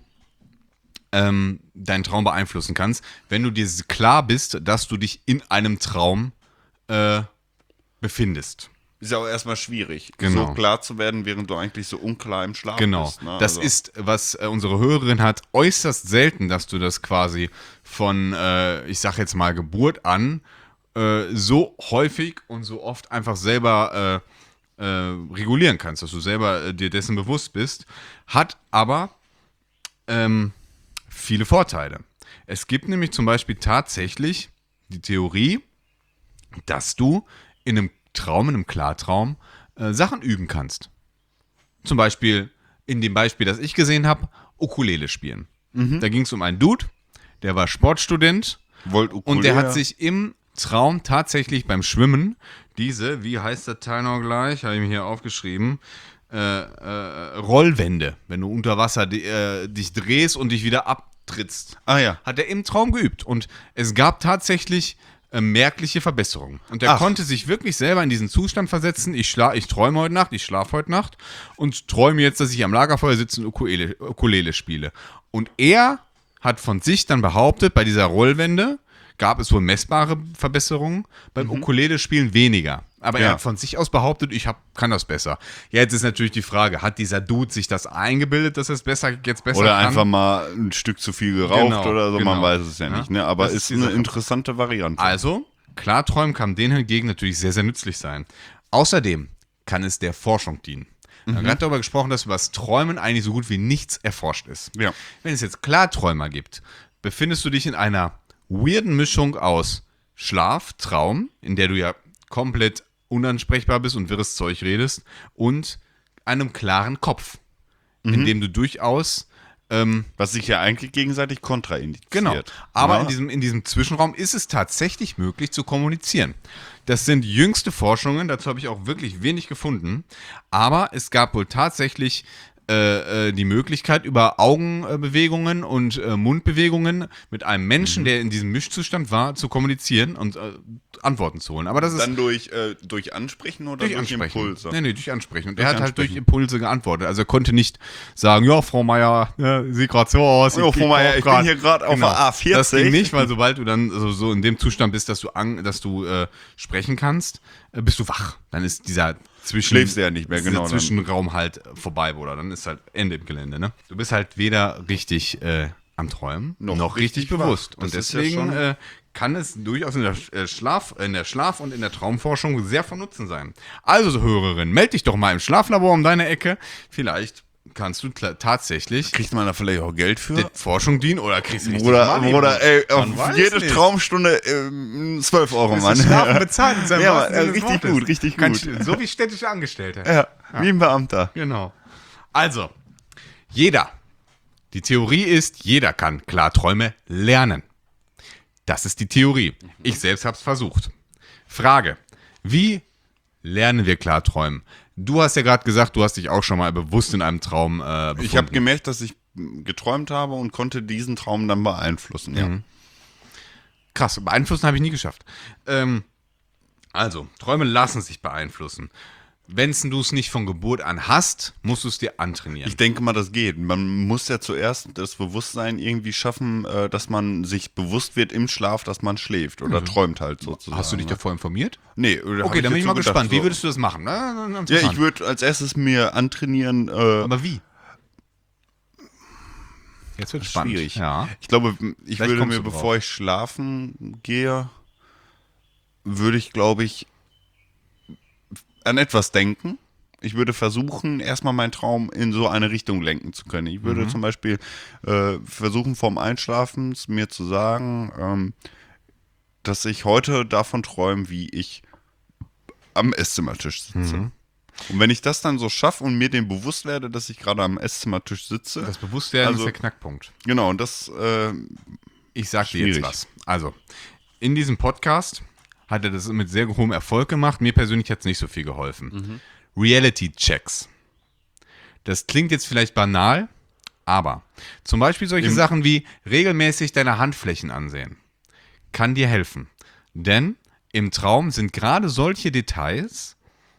S2: ähm, deinen Traum beeinflussen kannst, wenn du dir klar bist, dass du dich in einem Traum äh, befindest.
S1: ist ja auch erstmal schwierig,
S2: Genau.
S1: so klar zu werden, während du eigentlich so unklar im Schlaf
S2: Genau.
S1: bist. Ne?
S2: Das
S1: Also-
S2: ist, was äh, unsere Hörerin hat, äußerst selten, dass du das quasi von, äh, ich sag jetzt mal, Geburt an äh, so häufig und so oft einfach selber äh, äh, regulieren kannst, dass du selber äh, dir dessen bewusst bist, hat aber ähm, viele Vorteile. Es gibt nämlich zum Beispiel tatsächlich die Theorie, dass du in einem Traum, in einem Klartraum, äh, Sachen üben kannst. Zum Beispiel, in dem Beispiel, das ich gesehen habe, Ukulele spielen. Da ging es um einen Dude, der war Sportstudent
S1: Wollt
S2: und der
S1: Ukulele-
S2: hat sich im Traum tatsächlich beim Schwimmen diese, wie heißt der Teil noch gleich, habe ich mir hier aufgeschrieben, äh, äh, Rollwände, wenn du unter Wasser di- äh, dich drehst und dich wieder abtrittst,
S1: Ah ja.
S2: hat er im Traum geübt. Und es gab tatsächlich äh, merkliche Verbesserungen. Und er
S1: Ach.
S2: konnte sich wirklich selber in diesen Zustand versetzen, ich, schla ich träume heute Nacht, ich schlafe heute Nacht und träume jetzt, dass ich am Lagerfeuer sitze und Ukulele, Ukulele spiele. Und er hat von sich dann behauptet, bei dieser Rollwende gab es wohl messbare Verbesserungen, beim Ukulele-Spielen weniger. Aber er
S1: Ja.
S2: hat von sich aus behauptet, ich hab, kann das besser. Ja, jetzt ist natürlich die Frage, hat dieser Dude sich das eingebildet, dass er es besser, jetzt besser
S1: Oder
S2: kann?
S1: einfach mal ein Stück zu viel geraucht
S2: Genau,
S1: oder so, man
S2: genau.
S1: weiß es ja
S2: Ja,
S1: nicht. Ne? Aber
S2: das ist
S1: ist
S2: die
S1: eine
S2: Sache.
S1: interessante Variante.
S2: Also, Klarträumen kann denen hingegen natürlich sehr, sehr nützlich sein. Außerdem kann es der Forschung dienen. Wir haben gerade darüber gesprochen, dass über das Träumen eigentlich so gut wie nichts erforscht ist.
S1: Ja.
S2: Wenn es jetzt Klarträumer gibt, befindest du dich in einer weirden Mischung aus Schlaf, Traum, in der du ja komplett unansprechbar bist und wirres Zeug redest, und einem klaren Kopf, in dem du durchaus ähm,
S1: Was sich ja eigentlich gegenseitig kontraindiziert.
S2: Genau. Aber
S1: Ja.
S2: in, diesem, in diesem Zwischenraum ist es tatsächlich möglich zu kommunizieren. Das sind jüngste Forschungen, dazu habe ich auch wirklich wenig gefunden. Aber es gab wohl tatsächlich äh, äh, die Möglichkeit, über Augenbewegungen und äh, Mundbewegungen mit einem Menschen,
S1: Mhm.
S2: der in diesem Mischzustand war, zu kommunizieren und äh, Antworten zu holen. Aber das ist
S1: Dann durch, äh, durch Ansprechen oder
S2: durch
S1: durch,
S2: Ansprechen.
S1: Impulse?
S2: Nee, nee, durch Ansprechen. Und
S1: Durch
S2: er hat halt durch
S1: Ansprechen.
S2: Impulse geantwortet. Also er konnte nicht sagen, ja, Frau Meier, ja, sieht gerade so aus.
S1: Ja, Frau Meier, ich bin hier grad auf der A vierzig.
S2: Das ging nicht, weil sobald du dann so, so in dem Zustand bist, dass du, an, dass du äh, sprechen kannst, äh, bist du wach. Dann ist dieser Zwischen,
S1: Schläfst du ja nicht mehr,
S2: dieser
S1: genau, dann.
S2: Zwischenraum halt vorbei, Bruder. Dann ist halt Ende im Gelände, ne? Du bist halt weder richtig äh, am Träumen, noch,
S1: Noch
S2: richtig,
S1: richtig
S2: bewusst.
S1: wach.
S2: Und
S1: Das ist ja
S2: deswegen
S1: schon-
S2: äh, kann es durchaus in der, äh, Schlaf, in der Schlaf- und in der Traumforschung sehr von Nutzen sein. Also, Hörerin, meld dich doch mal im Schlaflabor um deine Ecke. Vielleicht kannst du kla- tatsächlich
S1: Kriegt man da vielleicht auch Geld für?
S2: der Forschung dienen oder kriegst du richtig
S1: Oder,
S2: Money,
S1: oder ey,
S2: Man
S1: auf
S2: weiß
S1: jede
S2: nicht.
S1: Traumstunde ähm, zwölf Euro,
S2: Das
S1: Mann.
S2: ist Schlafen bezahlt in seinem
S1: Ja,
S2: wahrsten
S1: Mann,
S2: Sinne des
S1: richtig
S2: Wortes.
S1: gut, richtig
S2: Kein
S1: gut.
S2: St- So wie städtische Angestellte.
S1: Ja, wie ein Beamter.
S2: Genau. Also, jeder. Die Theorie ist, jeder kann Klarträume lernen. Das ist die Theorie. Ich selbst habe es versucht. Frage: Wie lernen wir Klarträumen? Du hast ja gerade gesagt, du hast dich auch schon mal bewusst in einem Traum äh, befunden.
S1: Ich habe gemerkt, dass ich geträumt habe und konnte diesen Traum dann beeinflussen. Ja.
S2: Krass, beeinflussen habe ich nie geschafft. Ähm, also, Träume lassen sich beeinflussen. Wenn du es nicht von Geburt an hast, musst du es dir antrainieren.
S1: Ich denke mal, das geht. Man muss ja zuerst das Bewusstsein irgendwie schaffen, äh, dass man sich bewusst wird im Schlaf, dass man schläft oder träumt halt sozusagen.
S2: Hast du dich
S1: ne?
S2: davor informiert?
S1: Nee, oder hab
S2: Okay, dann bin ich
S1: jetzt
S2: mal
S1: so gedacht,
S2: gespannt. Wie
S1: so.
S2: würdest du das machen? Na, na, na,
S1: Ja,
S2: interessant.
S1: ich würde als erstes mir antrainieren, äh,
S2: Aber wie? Jetzt wird spannend.
S1: schwierig.
S2: Ja.
S1: Ich glaube, ich
S2: Vielleicht
S1: würde
S2: kommst
S1: mir,
S2: du drauf.
S1: bevor ich schlafen gehe, würde ich, glaube ich, an etwas denken. Ich würde versuchen, erstmal meinen Traum in so eine Richtung lenken zu können. Ich würde
S2: Mhm.
S1: zum Beispiel äh, versuchen, vorm Einschlafen mir zu sagen, ähm, dass ich heute davon träume, wie ich am Esszimmertisch sitze.
S2: Mhm.
S1: Und wenn ich das dann so schaffe und mir dem bewusst werde, dass ich gerade am Esszimmertisch sitze.
S2: Das Bewusstwerden
S1: also,
S2: ist der Knackpunkt.
S1: Genau, und das äh,
S2: Ich sag dir
S1: schwierig.
S2: jetzt was. Also, in diesem Podcast hat er das mit sehr hohem Erfolg gemacht. Mir persönlich hat es nicht so viel geholfen. Mhm. Reality-Checks. Das klingt jetzt vielleicht banal, aber zum Beispiel solche
S1: Im-
S2: Sachen wie regelmäßig deine Handflächen ansehen kann dir helfen. Denn im Traum sind gerade solche Details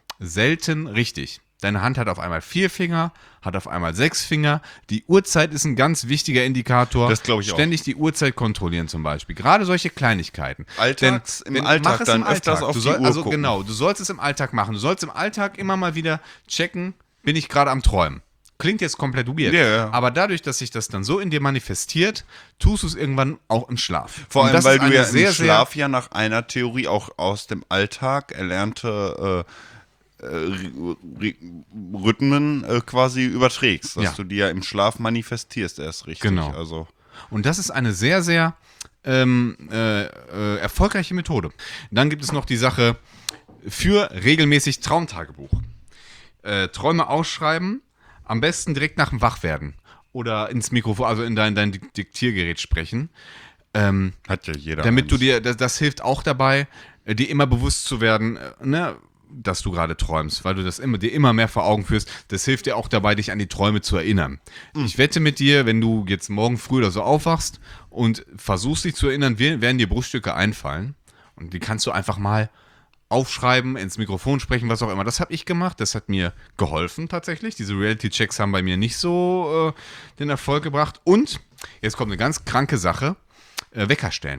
S2: selten richtig. Deine Hand hat auf einmal vier Finger, hat auf einmal sechs Finger. Die Uhrzeit ist ein ganz wichtiger Indikator.
S1: Das glaube ich auch.
S2: Ständig die Uhrzeit kontrollieren zum Beispiel. Gerade solche Kleinigkeiten.
S1: Alltags- im Alltag
S2: mach es
S1: dann
S2: im
S1: öfters
S2: Alltag.
S1: auf
S2: du
S1: die
S2: soll,
S1: Uhr
S2: Also
S1: gucken.
S2: genau, du sollst es im Alltag machen. Du sollst im Alltag immer mal wieder checken, bin ich gerade am Träumen. Klingt jetzt komplett weird.
S1: Ja, ja.
S2: Aber dadurch, dass sich das dann so in dir manifestiert, tust du es irgendwann auch im Schlaf.
S1: Vor
S2: Und
S1: allem,
S2: das
S1: weil
S2: ist
S1: du
S2: eine
S1: ja
S2: sehr,
S1: im Schlaf ja nach einer Theorie auch aus dem Alltag erlernte äh, äh, R- R- Rhythmen äh, quasi überträgst. Dass
S2: Ja.
S1: du die ja im Schlaf manifestierst erst richtig.
S2: Genau.
S1: Also,
S2: Und das ist eine sehr, sehr ähm, äh, äh, erfolgreiche Methode. Dann gibt es noch die Sache für regelmäßig Traumtagebuch. Äh, Träume ausschreiben, am besten direkt nach dem Wachwerden. Oder ins Mikrofon, also in dein, dein Dik- Diktiergerät sprechen. Ähm,
S1: hat ja jeder.
S2: damit du
S1: eins.
S2: dir, das, das hilft auch dabei, äh, dir immer bewusst zu werden, äh, ne, dass du gerade träumst, weil du das immer, dir immer mehr vor Augen führst. Das hilft dir auch dabei, dich an die Träume zu erinnern. Ich wette mit dir, wenn du jetzt morgen früh oder so aufwachst und versuchst dich zu erinnern, wir- werden dir Bruchstücke einfallen und die kannst du einfach mal aufschreiben, ins Mikrofon sprechen, was auch immer. Das habe ich gemacht, das hat mir geholfen tatsächlich. Diese Reality-Checks haben bei mir nicht so äh, den Erfolg gebracht. Und, jetzt kommt eine ganz kranke Sache, äh, Wecker stellen.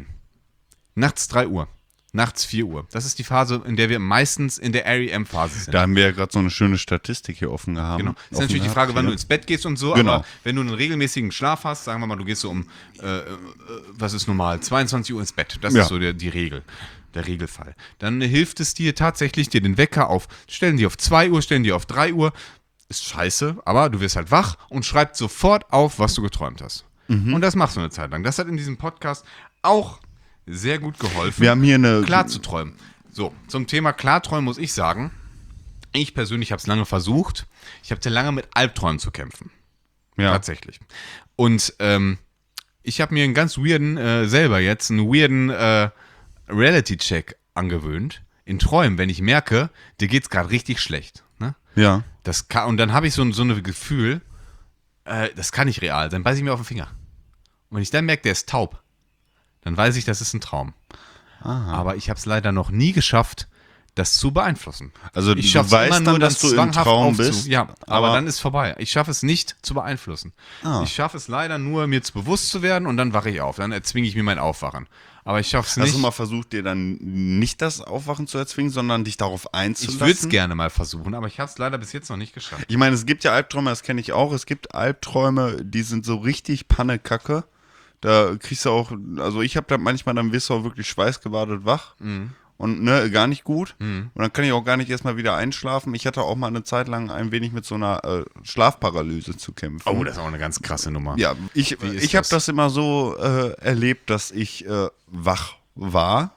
S2: Nachts drei Uhr, nachts vier Uhr. Das ist die Phase, in der wir meistens in der R E M-Phase sind.
S1: Da haben wir ja gerade so eine schöne Statistik hier offen gehabt.
S2: Genau. Ist natürlich die Frage, wann du ins Bett gehst und so,
S1: Genau.
S2: aber wenn du einen regelmäßigen Schlaf hast, sagen wir mal, du gehst so um, äh, äh, was ist normal, zweiundzwanzig Uhr ins Bett. Das
S1: Ja.
S2: ist so der, die Regel, der Regelfall. Dann hilft es dir tatsächlich, dir den Wecker auf, stellen die auf zwei Uhr, stellen die auf drei Uhr. Ist scheiße, aber du wirst halt wach und schreibst sofort auf, was du geträumt hast.
S1: Mhm.
S2: Und das machst du eine Zeit lang. Das hat in diesem Podcast auch sehr gut geholfen.
S1: Wir haben hier eine.
S2: Klar zu träumen. So, zum Thema Klarträumen muss ich sagen, ich persönlich habe es lange versucht. Ich habe lange mit Albträumen zu kämpfen.
S1: Ja.
S2: Tatsächlich. Und ähm, ich habe mir einen ganz weirden, äh, selber jetzt, einen weirden äh, Reality-Check angewöhnt. In Träumen, wenn ich merke, dir geht's gerade richtig schlecht. Ne?
S1: Ja.
S2: Das kann, und dann habe ich so, ein- so ein Gefühl, äh, das kann nicht real sein, beiße ich mir auf den Finger. Und wenn ich dann merke, der ist taub, dann weiß ich, das ist ein Traum. Aber ich habe es leider noch nie geschafft, das zu beeinflussen.
S1: Also
S2: ich
S1: du
S2: schaff's
S1: weißt
S2: immer nur,
S1: dann, dass
S2: das
S1: du im
S2: zwanghaft
S1: Traum
S2: aufzu-
S1: bist,
S2: Ja, aber,
S1: aber-
S2: dann ist vorbei. Ich schaffe es nicht zu beeinflussen.
S1: Ah.
S2: Ich schaffe es leider nur, mir zu bewusst zu werden und dann wache ich auf. Dann erzwinge ich mir mein Aufwachen. Aber ich schaffe es
S1: Hast
S2: nicht.
S1: du mal versucht, dir dann nicht das Aufwachen zu erzwingen, sondern dich darauf einzulassen?
S2: Ich würde es gerne mal versuchen, aber ich habe es leider bis jetzt noch nicht geschafft.
S1: Ich meine, es gibt ja Albträume, das kenne ich auch. Es gibt Albträume, die sind so richtig Pannekacke. Da kriegst du auch, also ich habe da manchmal, dann wirst du auch wirklich schweißgebadet wach.
S2: Mhm.
S1: Und ne, gar nicht gut. Und dann kann ich auch gar nicht erstmal wieder einschlafen. Ich hatte auch mal eine Zeit lang ein wenig mit so einer äh, Schlafparalyse zu kämpfen.
S2: Oh, das ist auch eine ganz krasse Nummer.
S1: Ja, ich,
S2: Wie ist
S1: ich habe
S2: das?
S1: das immer so äh, erlebt, dass ich äh, wach war,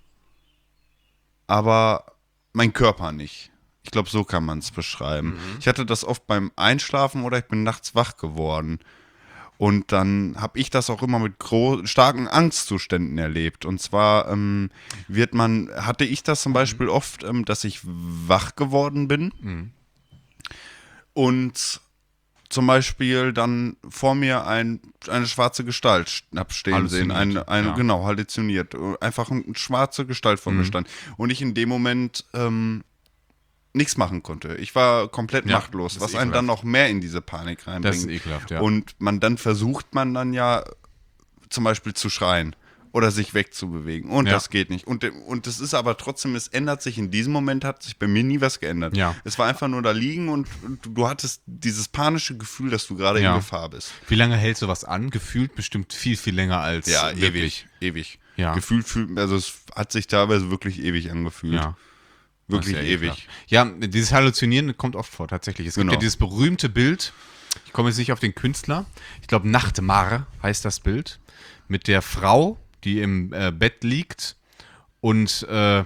S1: aber mein Körper nicht. Ich glaube, so kann man es beschreiben.
S2: Mhm.
S1: Ich hatte das oft beim Einschlafen oder ich bin nachts wach geworden. Und dann habe ich das auch immer mit gro- starken Angstzuständen erlebt. Und zwar ähm, wird man, hatte ich das zum Beispiel oft, ähm, dass ich wach geworden bin und zum Beispiel dann vor mir ein, eine schwarze Gestalt hab stehen sehen. Eine,
S2: Halluziniert,
S1: eine,
S2: ja.
S1: Genau, halluziniert. Einfach eine schwarze Gestalt vor mir stand. Und ich in dem Moment ähm, nichts machen konnte. Ich war komplett
S2: Ja,
S1: machtlos,
S2: das
S1: was
S2: ist
S1: einen
S2: ekelhaft.
S1: dann noch mehr in diese Panik reinbringt.
S2: Das ist ekelhaft, ja.
S1: Und man dann versucht man dann ja zum Beispiel zu schreien oder sich wegzubewegen. Und
S2: Ja.
S1: das geht nicht. Und, und das ist aber trotzdem, es ändert sich, in diesem Moment hat sich bei mir nie was geändert.
S2: Ja.
S1: Es war einfach nur da liegen und, und du hattest dieses panische Gefühl, dass du gerade
S2: Ja.
S1: in Gefahr bist.
S2: Wie lange hält sowas an? Gefühlt bestimmt viel, viel länger als
S1: Ja,
S2: wirklich.
S1: ewig, ewig.
S2: Ja.
S1: Gefühlt fühlt, also es hat sich teilweise wirklich ewig angefühlt.
S2: Ja.
S1: Wirklich
S2: Das ist ja
S1: ewig.
S2: ekelhaft. Ja, dieses Halluzinieren kommt oft vor, tatsächlich. Es gibt
S1: Genau.
S2: ja dieses berühmte Bild, ich komme jetzt nicht auf den Künstler, ich glaube Nachtmar heißt das Bild, mit der Frau, die im äh, Bett liegt und äh,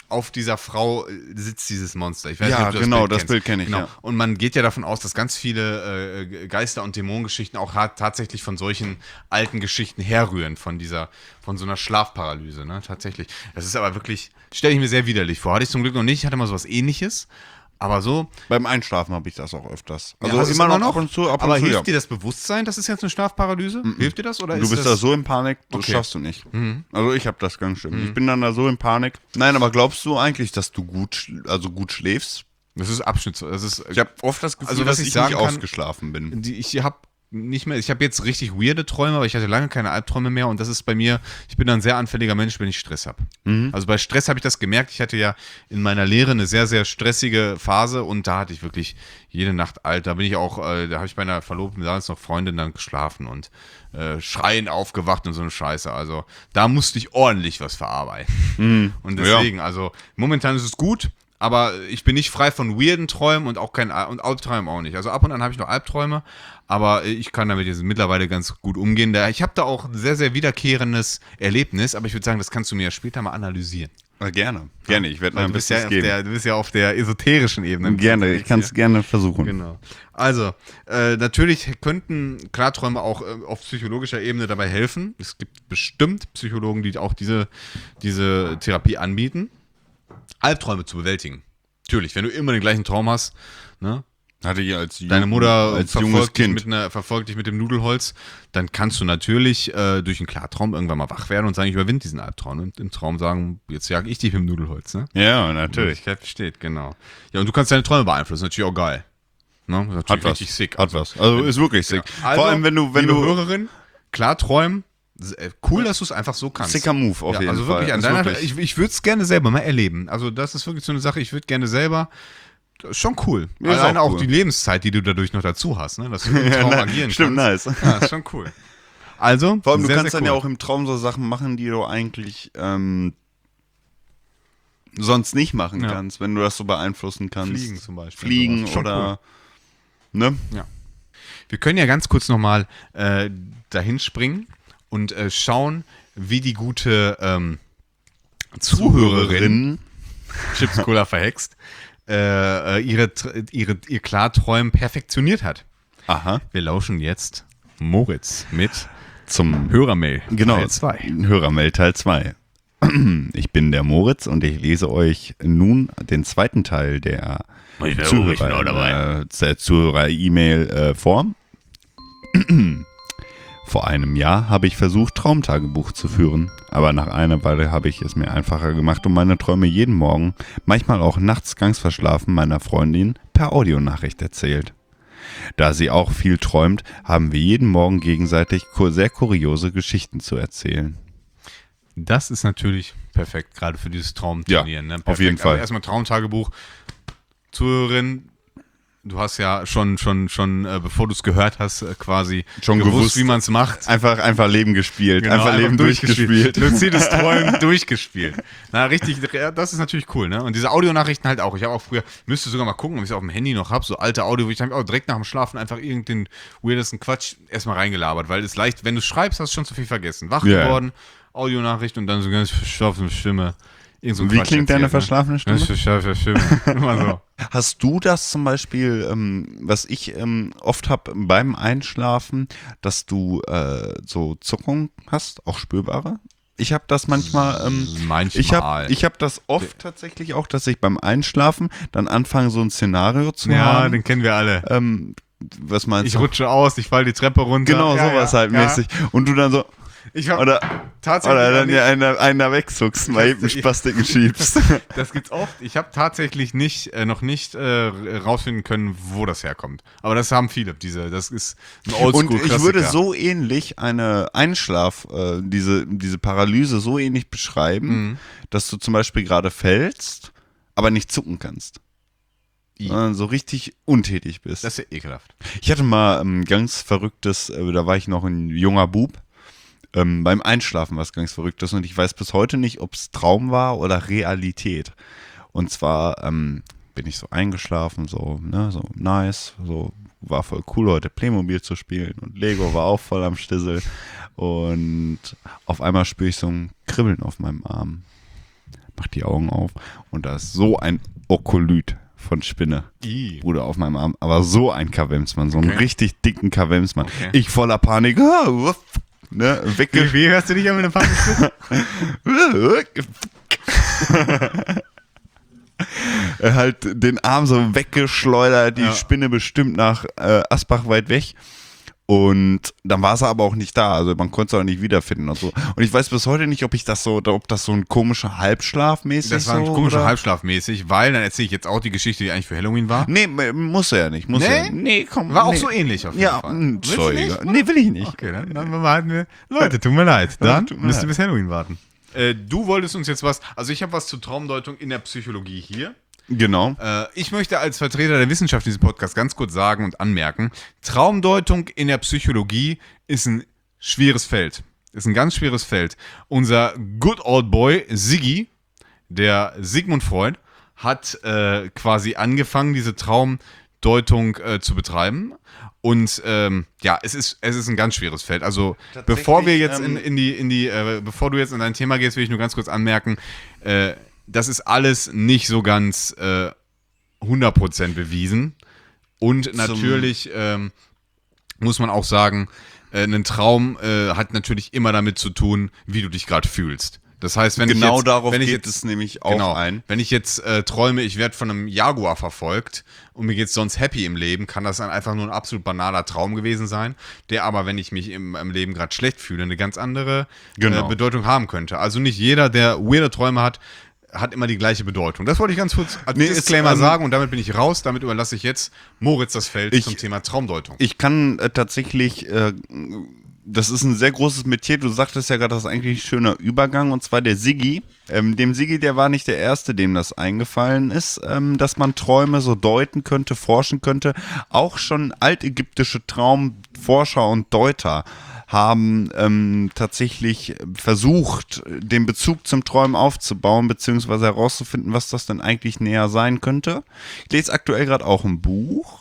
S2: auf dieser Frau sitzt dieses Monster. Ich weiß
S1: Ja,
S2: nicht, ob du
S1: genau,
S2: das Bild
S1: das
S2: kennst.
S1: Bild kenn ich,
S2: Genau.
S1: ja.
S2: Und man geht ja davon aus, dass ganz viele äh, Geister- und Dämonengeschichten auch hart, tatsächlich von solchen alten Geschichten herrühren, von dieser, von so einer Schlafparalyse, ne? Tatsächlich. Das ist aber wirklich, stelle ich mir sehr widerlich vor. Hatte ich zum Glück noch nicht, ich hatte mal sowas Ähnliches. Aber so.
S1: Beim Einschlafen habe ich das auch öfters. Also
S2: Ja, hast du es
S1: immer noch ab und zu, ab
S2: aber
S1: und zu,
S2: hilft
S1: ja.
S2: dir das Bewusstsein, das ist jetzt eine Schlafparalyse? Mm-mm. Hilft dir das? Oder
S1: Du
S2: ist
S1: bist
S2: das
S1: da so in Panik, das
S2: Okay.
S1: schaffst du nicht.
S2: Mhm.
S1: Also ich habe das ganz schön.
S2: Mhm.
S1: Ich bin dann da so in Panik. Nein, aber glaubst du eigentlich, dass du gut, schl- also gut schläfst?
S2: Das ist Abschnitt. Das ist,
S1: Ich habe oft das Gefühl,
S2: Also, was
S1: dass
S2: ich
S1: ich
S2: sagen
S1: nicht
S2: kann-
S1: ausgeschlafen bin.
S2: die, ich habe nicht mehr, ich habe jetzt richtig weirde Träume, aber ich hatte lange keine Albträume mehr und das ist bei mir, ich bin ein sehr anfälliger Mensch, wenn ich Stress habe.
S1: Mhm.
S2: Also bei Stress habe ich das gemerkt, ich hatte ja in meiner Lehre eine sehr, sehr stressige Phase und da hatte ich wirklich jede Nacht alt, da bin ich auch, äh, da habe ich bei einer Verlobten, damals noch Freundin, dann geschlafen und äh, schreien aufgewacht und so eine Scheiße, also da musste ich ordentlich was verarbeiten.
S1: Mhm.
S2: Und
S1: Ja.
S2: deswegen, also momentan ist es gut, aber ich bin nicht frei von weirden Träumen und auch kein Al- und Albträumen auch nicht. Also ab und an habe ich noch Albträume, aber ich kann damit jetzt mittlerweile ganz gut umgehen. Da- Ich habe da auch ein sehr, sehr wiederkehrendes Erlebnis, aber ich würde sagen, das kannst du mir ja später mal analysieren.
S1: Ja, gerne. Gerne, ich werde
S2: Weil
S1: mal ein
S2: du, bist ja
S1: bisschen
S2: auf
S1: geben.
S2: der, du bist ja auf der esoterischen Ebene.
S1: Gerne, ich kann es gerne versuchen.
S2: Genau. Also, äh, natürlich könnten Klarträume auch äh, auf psychologischer Ebene dabei helfen. Es gibt bestimmt Psychologen, die auch diese, diese Therapie anbieten. Albträume zu bewältigen. Natürlich, wenn du immer den gleichen Traum hast, ne?
S1: Hatte ich als, Ju-
S2: Deine Mutter
S1: als junges
S2: verfolgt dich,
S1: Kind.
S2: mit einer, verfolgt dich mit dem Nudelholz, dann kannst du natürlich äh, durch einen Klartraum irgendwann mal wach werden und sagen, ich überwinde diesen Albtraum. Und im Traum sagen, jetzt jag ich dich mit dem Nudelholz. Ne?
S1: Ja, natürlich.
S2: Möglichkeit besteht, genau. Ja, und du kannst deine Träume beeinflussen, natürlich auch geil. Ne? Das ist natürlich
S1: Hat was.
S2: richtig sick.
S1: Hat was. Also ist wirklich sick.
S2: Also,
S1: Vor allem, wenn du, wenn
S2: liebe
S1: du
S2: Hörerin, Klarträumen, äh, cool, dass du es einfach so kannst.
S1: sicker Move auf
S2: Ja,
S1: jeden
S2: also
S1: Fall.
S2: wirklich an
S1: Ist
S2: deiner,
S1: wirklich-
S2: ich, ich würde es gerne selber mal erleben. Also das ist wirklich so eine Sache, ich würde gerne selber, das ist schon cool.
S1: Ja, ist
S2: Alleine
S1: auch
S2: auch,
S1: cool.
S2: die Lebenszeit, die du dadurch noch dazu hast, ne? dass du im Traum
S1: Ja,
S2: agieren
S1: stimmt,
S2: kannst.
S1: nice.
S2: Ja, ist schon cool. Also,
S1: Vor allem, du
S2: sehr,
S1: kannst
S2: sehr
S1: dann ja
S2: cool.
S1: auch im Traum so Sachen machen, die du eigentlich ähm, sonst nicht machen
S2: Ja.
S1: kannst, wenn du das so beeinflussen kannst.
S2: Fliegen zum Beispiel.
S1: Fliegen
S2: Sowas. Schon
S1: oder, ne?
S2: Wir können ja ganz kurz nochmal äh, dahin springen und äh, schauen, wie die gute ähm, Zuhörerin, Chips Cola verhext, äh, äh, ihre, ihre, ihr Klarträumen perfektioniert hat.
S1: Aha.
S2: Wir lauschen jetzt Moritz mit
S1: Zum
S2: Hörermail
S1: Genau,
S2: Teil zwei.
S1: Hörermail Teil zwei. Ich bin der Moritz und ich lese euch nun den zweiten Teil der
S2: Ich bin ruhig noch
S1: Zuhörer,
S2: dabei.
S1: äh, der Zuhörer-E-Mail äh, vor. Vor einem Jahr habe ich versucht, Traumtagebuch zu führen, aber nach einer Weile habe ich es mir einfacher gemacht und meine Träume jeden Morgen, manchmal auch nachts ganz verschlafen, meiner Freundin per Audionachricht erzählt. Da sie auch viel träumt, haben wir jeden Morgen gegenseitig kur- sehr kuriose Geschichten zu erzählen.
S2: Das ist natürlich perfekt, gerade für dieses Traumturnier.
S1: Ja,
S2: ne?
S1: auf
S2: Perfekt.
S1: jeden Fall.
S2: Also erstmal Traumtagebuch. Zuhörerin, du hast ja schon, schon, schon, äh, bevor du es gehört hast, äh, quasi
S1: Schon gewusst.
S2: wie man es macht.
S1: Einfach, einfach Leben gespielt,
S2: Genau,
S1: einfach Leben durchgespielt.
S2: Lucides Träumen durchgespielt. Na, richtig, ja, das ist natürlich cool, ne? Und diese Audionachrichten halt auch. Ich habe auch früher, müsste sogar mal gucken, ob ich es auf dem Handy noch habe, so alte Audio, wo ich dann auch direkt nach dem Schlafen einfach irgendeinen weirdesten Quatsch erstmal reingelabert, weil es leicht, wenn du schreibst, hast du schon zu viel vergessen. Wach
S1: Ja.
S2: geworden, Audionachricht und dann so ganz verschlafene Stimme. Irgend so ein
S1: Wie
S2: Quatsch
S1: klingt deine
S2: erzählt, ne?
S1: verschlafene Stimme?
S2: Ganz verschlafene Stimme. Immer so.
S1: Hast du das zum Beispiel, ähm, was ich ähm, oft habe beim Einschlafen, dass du äh, so Zuckungen hast, auch spürbare? Ich habe das manchmal, ähm,
S2: Manchmal.
S1: ich habe ich hab das oft tatsächlich auch, dass ich beim Einschlafen dann anfange, so ein Szenario zu
S2: ja,
S1: haben.
S2: den kennen wir alle.
S1: Ähm, was meinst
S2: Ich
S1: du?
S2: rutsche aus, ich falle die Treppe runter.
S1: Genau,
S2: Ja,
S1: sowas
S2: ja,
S1: halt
S2: ja.
S1: mäßig. Und du dann so,
S2: Ich habe
S1: oder,
S2: tatsächlich
S1: oder
S2: noch
S1: dann
S2: nicht-
S1: ja einer, einer wegzuckst, mal eben
S2: Ich-
S1: Spastiken schiebst.
S2: Das gibt's oft. Ich habe tatsächlich nicht, äh, noch nicht äh, rausfinden können, wo das herkommt. Aber das haben viele. Diese, das ist ein
S1: Und
S2: Oldschool-Klassiker.
S1: ich würde so ähnlich eine Einschlaf, äh, diese, diese Paralyse so ähnlich beschreiben,
S2: Mhm.
S1: dass du zum Beispiel gerade fällst, aber nicht zucken kannst.
S2: I.
S1: Sondern so richtig untätig bist.
S2: Das ist ja ekelhaft.
S1: Ich hatte mal ein ganz verrücktes, äh, da war ich noch ein junger Bub, ähm, beim Einschlafen was ganz Verrücktes und ich weiß bis heute nicht, ob es Traum war oder Realität. Und zwar ähm, bin ich so eingeschlafen, so, ne, so nice, so war voll cool heute Playmobil zu spielen und Lego war auch voll am Stissel und auf einmal spüre ich so ein Kribbeln auf meinem Arm. mach die Augen auf und da ist so ein Okolyt von Spinne.
S2: I.
S1: Bruder, auf meinem Arm. Aber so ein Kavemsmann, so einen
S2: Okay.
S1: richtig dicken Kavemsmann.
S2: Okay.
S1: Ich voller Panik. Ah, wuff, ne, wegge-
S2: Wie hörst du dich an mit einem Panik?
S1: Er halt den Arm so weggeschleudert, die
S2: Ja.
S1: Spinne bestimmt nach äh, Asbach weit weg. Und dann war sie aber auch nicht da, also man konnte es auch nicht wiederfinden und so. Und ich weiß bis heute nicht, ob ich das so, ob das so ein komischer Halbschlafmäßig
S2: Das war ein
S1: so,
S2: komischer
S1: oder?
S2: Halbschlafmäßig, weil, dann erzähle ich jetzt auch die Geschichte, die eigentlich für Halloween war.
S1: Nee, m- muss er ja nicht. Muss
S2: Nee?
S1: er. Nee, komm.
S2: War auch
S1: nee.
S2: so ähnlich auf jeden
S1: Ja,
S2: Fall.
S1: mh,
S2: Willst du
S1: sorry.
S2: nicht?
S1: Nee, will ich nicht.
S2: Okay, dann, dann behalten wir. Leute, tut mir leid. Dann
S1: tut mir
S2: müsst ihr
S1: leid.
S2: bis Halloween warten. Äh, du wolltest uns jetzt was, also ich habe was zur Traumdeutung in der Psychologie hier.
S1: Genau.
S2: Äh, ich möchte als Vertreter der Wissenschaft diesen Podcast ganz kurz sagen und anmerken, Traumdeutung in der Psychologie ist ein schweres Feld. Ist ein ganz schweres Feld. Unser good old boy Siggi, der Sigmund Freud, hat äh, quasi angefangen, diese Traumdeutung äh, zu betreiben. Und ähm, ja, es ist, es ist ein ganz schweres Feld. Also
S1: Tatsächlich,
S2: bevor wir jetzt in,
S1: ähm,
S2: in die, in die äh, bevor du jetzt in dein Thema gehst, will ich nur ganz kurz anmerken, äh, das ist alles nicht so ganz äh, hundert Prozent bewiesen. Und natürlich ähm, muss man auch sagen, äh, ein Traum äh, hat natürlich immer damit zu tun, wie du dich gerade fühlst. Das heißt, wenn
S1: Genau
S2: ich jetzt,
S1: darauf
S2: wenn ich
S1: geht
S2: jetzt,
S1: es nämlich auch
S2: genau,
S1: ein.
S2: Wenn ich jetzt äh, träume, ich werde von einem Jaguar verfolgt und mir geht's sonst happy im Leben, kann das dann einfach nur ein absolut banaler Traum gewesen sein, der aber, wenn ich mich im, im Leben gerade schlecht fühle, eine ganz andere
S1: Genau.
S2: äh, Bedeutung haben könnte. Also nicht jeder, der weirde Träume hat, hat immer die gleiche Bedeutung. Das wollte ich ganz kurz als
S1: Nee, ist,
S2: Disclaimer
S1: ähm,
S2: sagen und damit bin ich raus. Damit überlasse ich jetzt Moritz das Feld
S1: Ich-
S2: zum Thema Traumdeutung.
S1: Ich kann äh, tatsächlich, äh, das ist ein sehr großes Metier, du sagtest ja gerade, das ist eigentlich ein schöner Übergang, und zwar der Siggi. Ähm, dem Siggi, der war nicht der Erste, dem das eingefallen ist, ähm, dass man Träume so deuten könnte, forschen könnte. Auch schon altägyptische Traumforscher und Deuter haben ähm, tatsächlich versucht, den Bezug zum Träumen aufzubauen, beziehungsweise herauszufinden, was das denn eigentlich näher sein könnte. Ich lese aktuell gerade auch ein Buch,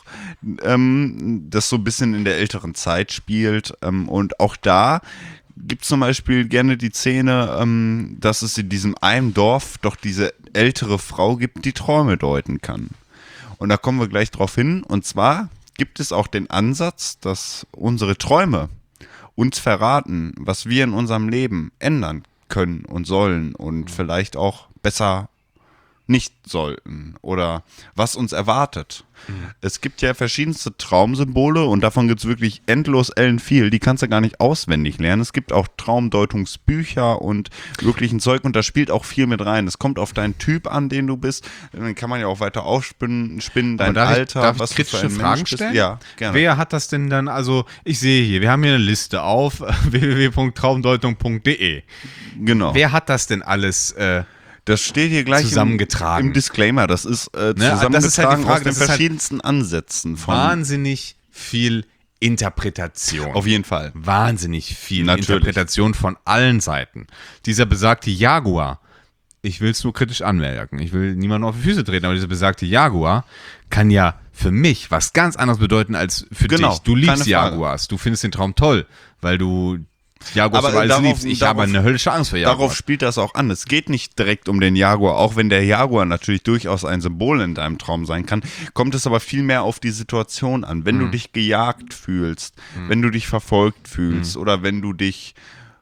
S1: ähm, das so ein bisschen in der älteren Zeit spielt. Ähm, und auch da gibt es zum Beispiel gerne die Szene, ähm, dass es in diesem einen Dorf doch diese ältere Frau gibt, die Träume deuten kann. Und da kommen wir gleich drauf hin. Und zwar gibt es auch den Ansatz, dass unsere Träume uns verraten, was wir in unserem Leben ändern können und sollen und vielleicht auch besser nicht sollten oder was uns erwartet. Mhm. Es gibt ja verschiedenste Traumsymbole und davon gibt es wirklich endlos ellen viel. Die kannst du gar nicht auswendig lernen. Es gibt auch Traumdeutungsbücher und wirklichen Zeug und da spielt auch viel mit rein. Es kommt auf deinen Typ an, den du bist. Dann kann man ja auch weiter aufspinnen, spinnen, dein
S2: darf
S1: Alter,
S2: ich, darf
S1: was
S2: ich
S1: du für
S2: kritische
S1: ein
S2: Fragen
S1: Mensch bist.
S2: stellen?
S1: Ja, gerne.
S2: Wer hat das denn dann, also ich sehe hier, wir haben hier eine Liste auf w w w punkt traumdeutung punkt d e.
S1: Genau.
S2: Wer hat das denn alles äh,
S1: Das steht hier gleich
S2: zusammengetragen?
S1: Im, im Disclaimer. Das ist äh,
S2: Ne,
S1: zusammengetragen
S2: das ist halt die Frage,
S1: aus den
S2: das ist halt
S1: verschiedensten Ansätzen. Von,
S2: wahnsinnig viel Interpretation.
S1: auf jeden Fall.
S2: Wahnsinnig viel
S1: Natürlich.
S2: Interpretation von allen Seiten. Dieser besagte Jaguar, ich will es nur kritisch anmerken, ich will niemanden auf die Füße treten, aber dieser besagte Jaguar kann ja für mich was ganz anderes bedeuten als für
S1: Genau,
S2: dich. Du
S1: keine
S2: liebst
S1: Frage.
S2: Jaguars, du findest den Traum toll, weil du Jaguars
S1: Aber,
S2: über
S1: äh,
S2: alles
S1: darauf-
S2: liebst. Ich
S1: darauf-
S2: habe eine höllische Angst vor Jaguars.
S1: Darauf spielt das auch an. Es geht nicht direkt um den Jaguar, auch wenn der Jaguar natürlich durchaus ein Symbol in deinem Traum sein kann, kommt es aber viel mehr auf die Situation an. Wenn du dich gejagt fühlst, wenn du dich verfolgt fühlst oder wenn du dich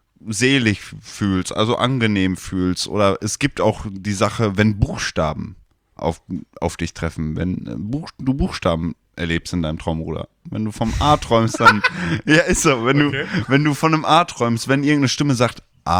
S1: selig fühlst, also angenehm fühlst, oder es gibt auch die Sache, wenn Buchstaben auf, auf dich treffen, wenn äh, Buch, du Buchstaben erlebst in deinem Traum, Bruder. Wenn du vom A träumst, dann ja, ist so, wenn
S2: Okay.
S1: du wenn du von einem A träumst, wenn irgendeine Stimme sagt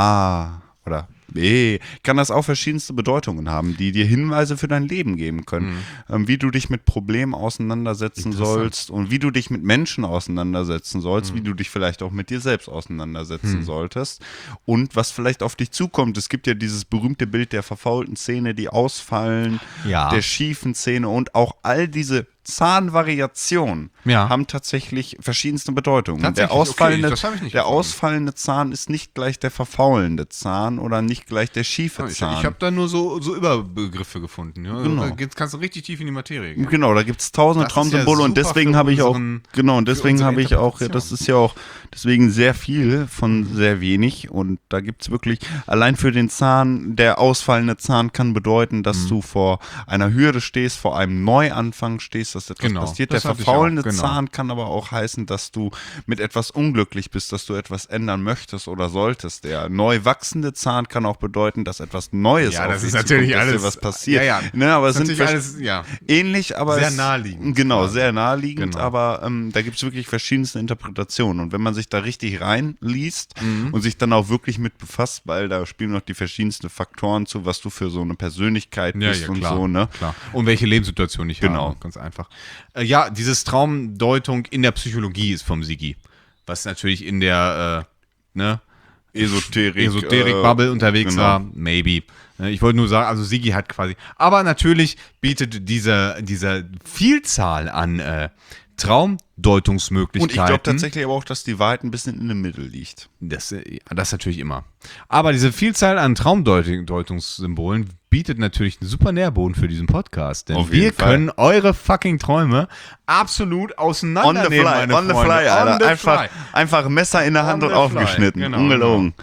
S1: A oder B, kann das auch verschiedenste Bedeutungen haben, die dir Hinweise für dein Leben geben können, ähm, wie du dich mit Problemen auseinandersetzen sollst und wie du dich mit Menschen auseinandersetzen sollst, wie du dich vielleicht auch mit dir selbst auseinandersetzen solltest und was vielleicht auf dich zukommt. Es gibt ja dieses berühmte Bild der verfaulten Zähne, die ausfallen,
S2: Ja.
S1: der schiefen Zähne und auch all diese Zahnvariationen
S2: Ja.
S1: haben tatsächlich verschiedenste Bedeutungen.
S2: Tatsächlich?
S1: Der ausfallende,
S2: Okay, das hab ich nicht
S1: der
S2: gefunden.
S1: ausfallende Zahn ist nicht gleich der verfaulende Zahn oder nicht gleich der schiefe
S2: Ich,
S1: Zahn.
S2: ich habe da nur so, so Überbegriffe gefunden. Ja?
S1: Genau.
S2: Da geht's- kannst du richtig tief in die Materie gehen.
S1: Genau, da gibt es tausende
S2: Das ist ja
S1: Traumsymbole und
S2: super
S1: deswegen
S2: für
S1: habe ich auch,
S2: unseren-
S1: genau, und
S2: für
S1: deswegen
S2: unsere
S1: habe ich auch, ja,
S2: Interpretation.
S1: das ist ja auch, deswegen sehr viel von sehr wenig und da gibt es wirklich, allein für den Zahn, der ausfallende Zahn kann bedeuten, dass
S2: Mhm.
S1: du vor einer Hürde stehst, vor einem Neuanfang stehst, dass etwas
S2: Genau,
S1: passiert. Der
S2: das hatte ich
S1: verfaulende
S2: auch, genau.
S1: Zahn kann aber auch heißen, dass du mit etwas unglücklich bist, dass du etwas ändern möchtest oder solltest. Der neu wachsende Zahn kann auch bedeuten, dass etwas Neues
S2: Ja,
S1: auf
S2: das
S1: dich
S2: ist natürlich
S1: zukommt, dass
S2: alles-
S1: dir was passiert.
S2: ja, ja.
S1: Ne, aber
S2: Das
S1: es
S2: ist
S1: sind
S2: natürlich
S1: vers-
S2: alles, ja.
S1: ähnlich, aber
S2: Sehr
S1: es,
S2: naheliegend
S1: Genau,
S2: quasi.
S1: sehr naheliegend,
S2: Genau.
S1: aber ähm, da gibt es wirklich verschiedenste Interpretationen. Und wenn man sich da richtig reinliest
S2: Mhm.
S1: und sich dann auch wirklich mit befasst, weil da spielen noch die verschiedensten Faktoren zu, was du für so eine Persönlichkeit
S2: Ja,
S1: bist
S2: ja,
S1: und
S2: klar,
S1: so, ne?
S2: klar. Und welche Lebenssituation ich
S1: Genau.
S2: habe, ganz einfach. Äh, ja, dieses Traumdeutung in der Psychologie ist vom Sigi, was natürlich in der äh, ne,
S1: Esoterik.
S2: Esoterik-Bubble
S1: äh,
S2: unterwegs
S1: genau.
S2: war, maybe. Ne, Ich wollte nur sagen, also Sigi hat quasi, aber natürlich bietet diese, diese Vielzahl an äh, Traumdeutungsmöglichkeiten.
S1: Und ich glaube tatsächlich aber auch, dass die Wahrheit ein bisschen in der Mitte liegt.
S2: Das, äh, ja, das natürlich immer. Aber diese Vielzahl an Traumdeutungssymbolen bietet natürlich einen super Nährboden für diesen Podcast. Denn
S1: Auf jeden
S2: wir
S1: Fall.
S2: können eure fucking Träume absolut
S1: On the
S2: auseinandernehmen,
S1: fly,
S2: meine
S1: on the
S2: Freunde.
S1: fly,
S2: On
S1: Alter.
S2: the
S1: Einfach,
S2: fly.
S1: einfach Messer in der Hand
S2: On
S1: und
S2: the
S1: aufgeschnitten.
S2: fly. Genau,
S1: Ungelogen.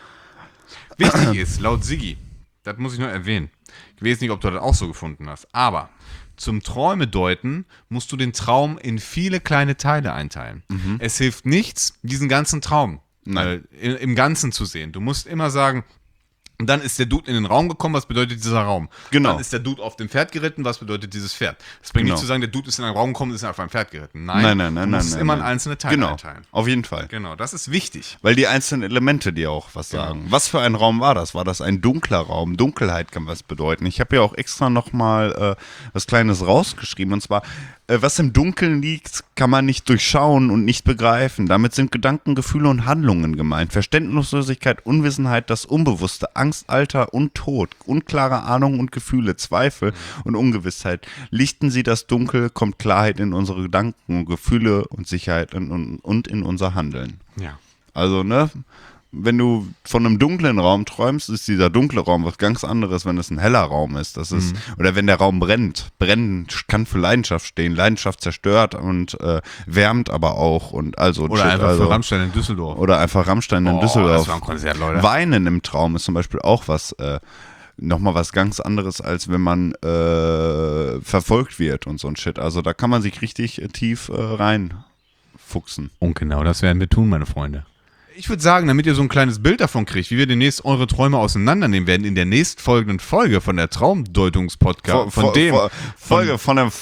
S2: Wichtig ist, laut Sigi, das muss ich nur erwähnen, ich weiß nicht, ob du das auch so gefunden hast, aber zum Träume deuten musst du den Traum in viele kleine Teile einteilen. Es hilft nichts, diesen ganzen Traum
S1: Nein.
S2: äh, im, im Ganzen zu sehen. Du musst immer sagen, und dann ist der Dude in den Raum gekommen, was bedeutet dieser Raum?
S1: Genau.
S2: Dann ist der Dude auf dem Pferd geritten, was bedeutet dieses Pferd? Es bringt
S1: Genau.
S2: nicht zu sagen, der Dude ist in den Raum gekommen und ist auf einem Pferd geritten. Nein,
S1: Nein, nein, nein,
S2: du musst
S1: nein,
S2: es
S1: nein,
S2: immer
S1: nein.
S2: in einzelne Teile
S1: Genau,
S2: einteilen.
S1: auf jeden Fall.
S2: Genau, das ist wichtig.
S1: Weil die einzelnen Elemente dir auch was
S2: Genau.
S1: sagen. Was für ein Raum war das? War das ein dunkler Raum? Dunkelheit kann was bedeuten. Ich habe ja auch extra nochmal äh, was Kleines rausgeschrieben. Und zwar, äh, was im Dunkeln liegt, kann man nicht durchschauen und nicht begreifen. Damit sind Gedanken, Gefühle und Handlungen gemeint. Verständnislosigkeit, Unwissenheit, das Unbewusste, Angst, Alter und Tod, unklare Ahnungen und Gefühle, Zweifel und Ungewissheit. Lichten sie das Dunkel, kommt Klarheit in unsere Gedanken und Gefühle und Sicherheit in, und, und in unser Handeln.
S2: Ja.
S1: Also, ne, wenn du von einem dunklen Raum träumst, ist dieser dunkle Raum was ganz anderes, wenn es ein heller Raum ist. Das ist, oder wenn der Raum brennt. Brennen kann für Leidenschaft stehen. Leidenschaft zerstört und äh, wärmt aber auch und also
S2: Oder
S1: shit,
S2: einfach
S1: also,
S2: für Rammstein in Düsseldorf.
S1: oder einfach Rammstein in
S2: Oh,
S1: Düsseldorf.
S2: das war ein Konzert, Leute.
S1: Weinen im Traum ist zum Beispiel auch was, äh, nochmal was ganz anderes, als wenn man äh, verfolgt wird und so ein Shit. Also da kann man sich richtig äh, tief äh, reinfuchsen.
S2: Und genau das werden wir tun, meine Freunde. Ich würde sagen, damit ihr so ein kleines Bild davon kriegt, wie wir demnächst eure Träume auseinandernehmen werden, in der nächstfolgenden Folge von der Traumdeutungspodcast, von dem,
S1: Folge von dem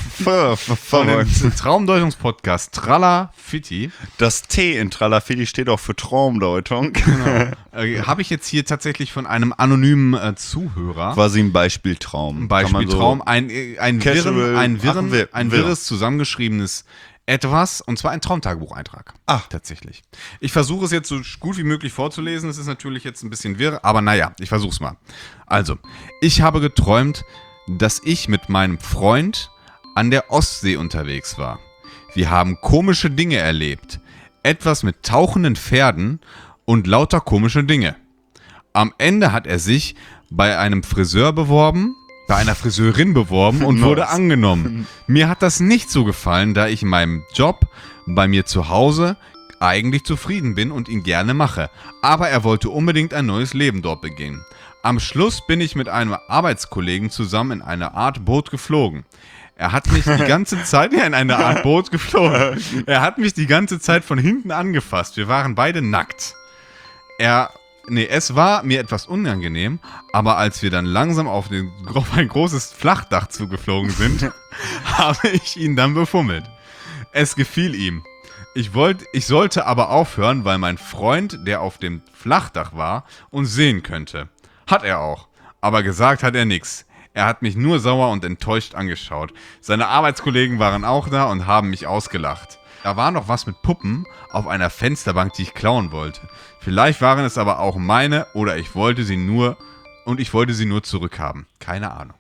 S2: von dem Traumdeutungspodcast Tralla Fitti,
S1: Das T in Tralafiti steht auch für Traumdeutung.
S2: äh, habe ich jetzt hier tatsächlich von einem anonymen äh, Zuhörer
S1: Quasi ein Beispieltraum.
S2: ein
S1: Kann man so-
S2: Beispieltraum, ein, äh, ein,
S1: Casual-
S2: wirren, ein, wirren,
S1: Ach, wir-
S2: ein
S1: wirr.
S2: wirres zusammengeschriebenes etwas, und zwar ein Traumtagebucheintrag.
S1: Ah.
S2: Tatsächlich. Ich versuche es jetzt so gut wie möglich vorzulesen. Es ist natürlich jetzt ein bisschen wirr, aber naja, ich versuche es mal. Also, ich habe geträumt, dass ich mit meinem Freund an der Ostsee unterwegs war. Wir haben komische Dinge erlebt. Etwas mit tauchenden Pferden und lauter komische Dinge. Am Ende hat er sich bei einem Friseur beworben, bei einer Friseurin beworben und
S1: Nice.
S2: wurde angenommen. Mir hat das nicht so gefallen, da ich in meinem Job bei mir zu Hause eigentlich zufrieden bin und ihn gerne mache. Aber er wollte unbedingt ein neues Leben dort beginnen. Am Schluss bin ich mit einem Arbeitskollegen zusammen in eine Art Boot geflogen. Er hat mich die ganze Zeit ja, in eine Art Boot geflogen. Er hat mich die ganze Zeit von hinten angefasst. Wir waren beide nackt. Er, nee, es war mir etwas unangenehm, aber als wir dann langsam auf, den, auf ein großes Flachdach zugeflogen sind, habe ich ihn dann befummelt. Es gefiel ihm. Ich, wollt, ich sollte aber aufhören, weil mein Freund, der auf dem Flachdach war, uns sehen könnte. Hat er auch. Aber gesagt hat er nichts. Er hat mich nur sauer und enttäuscht angeschaut. Seine Arbeitskollegen waren auch da und haben mich ausgelacht. Da war noch was mit Puppen auf einer Fensterbank, die ich klauen wollte. Vielleicht waren es aber auch meine oder ich wollte sie nur und ich wollte sie nur zurückhaben. Keine Ahnung.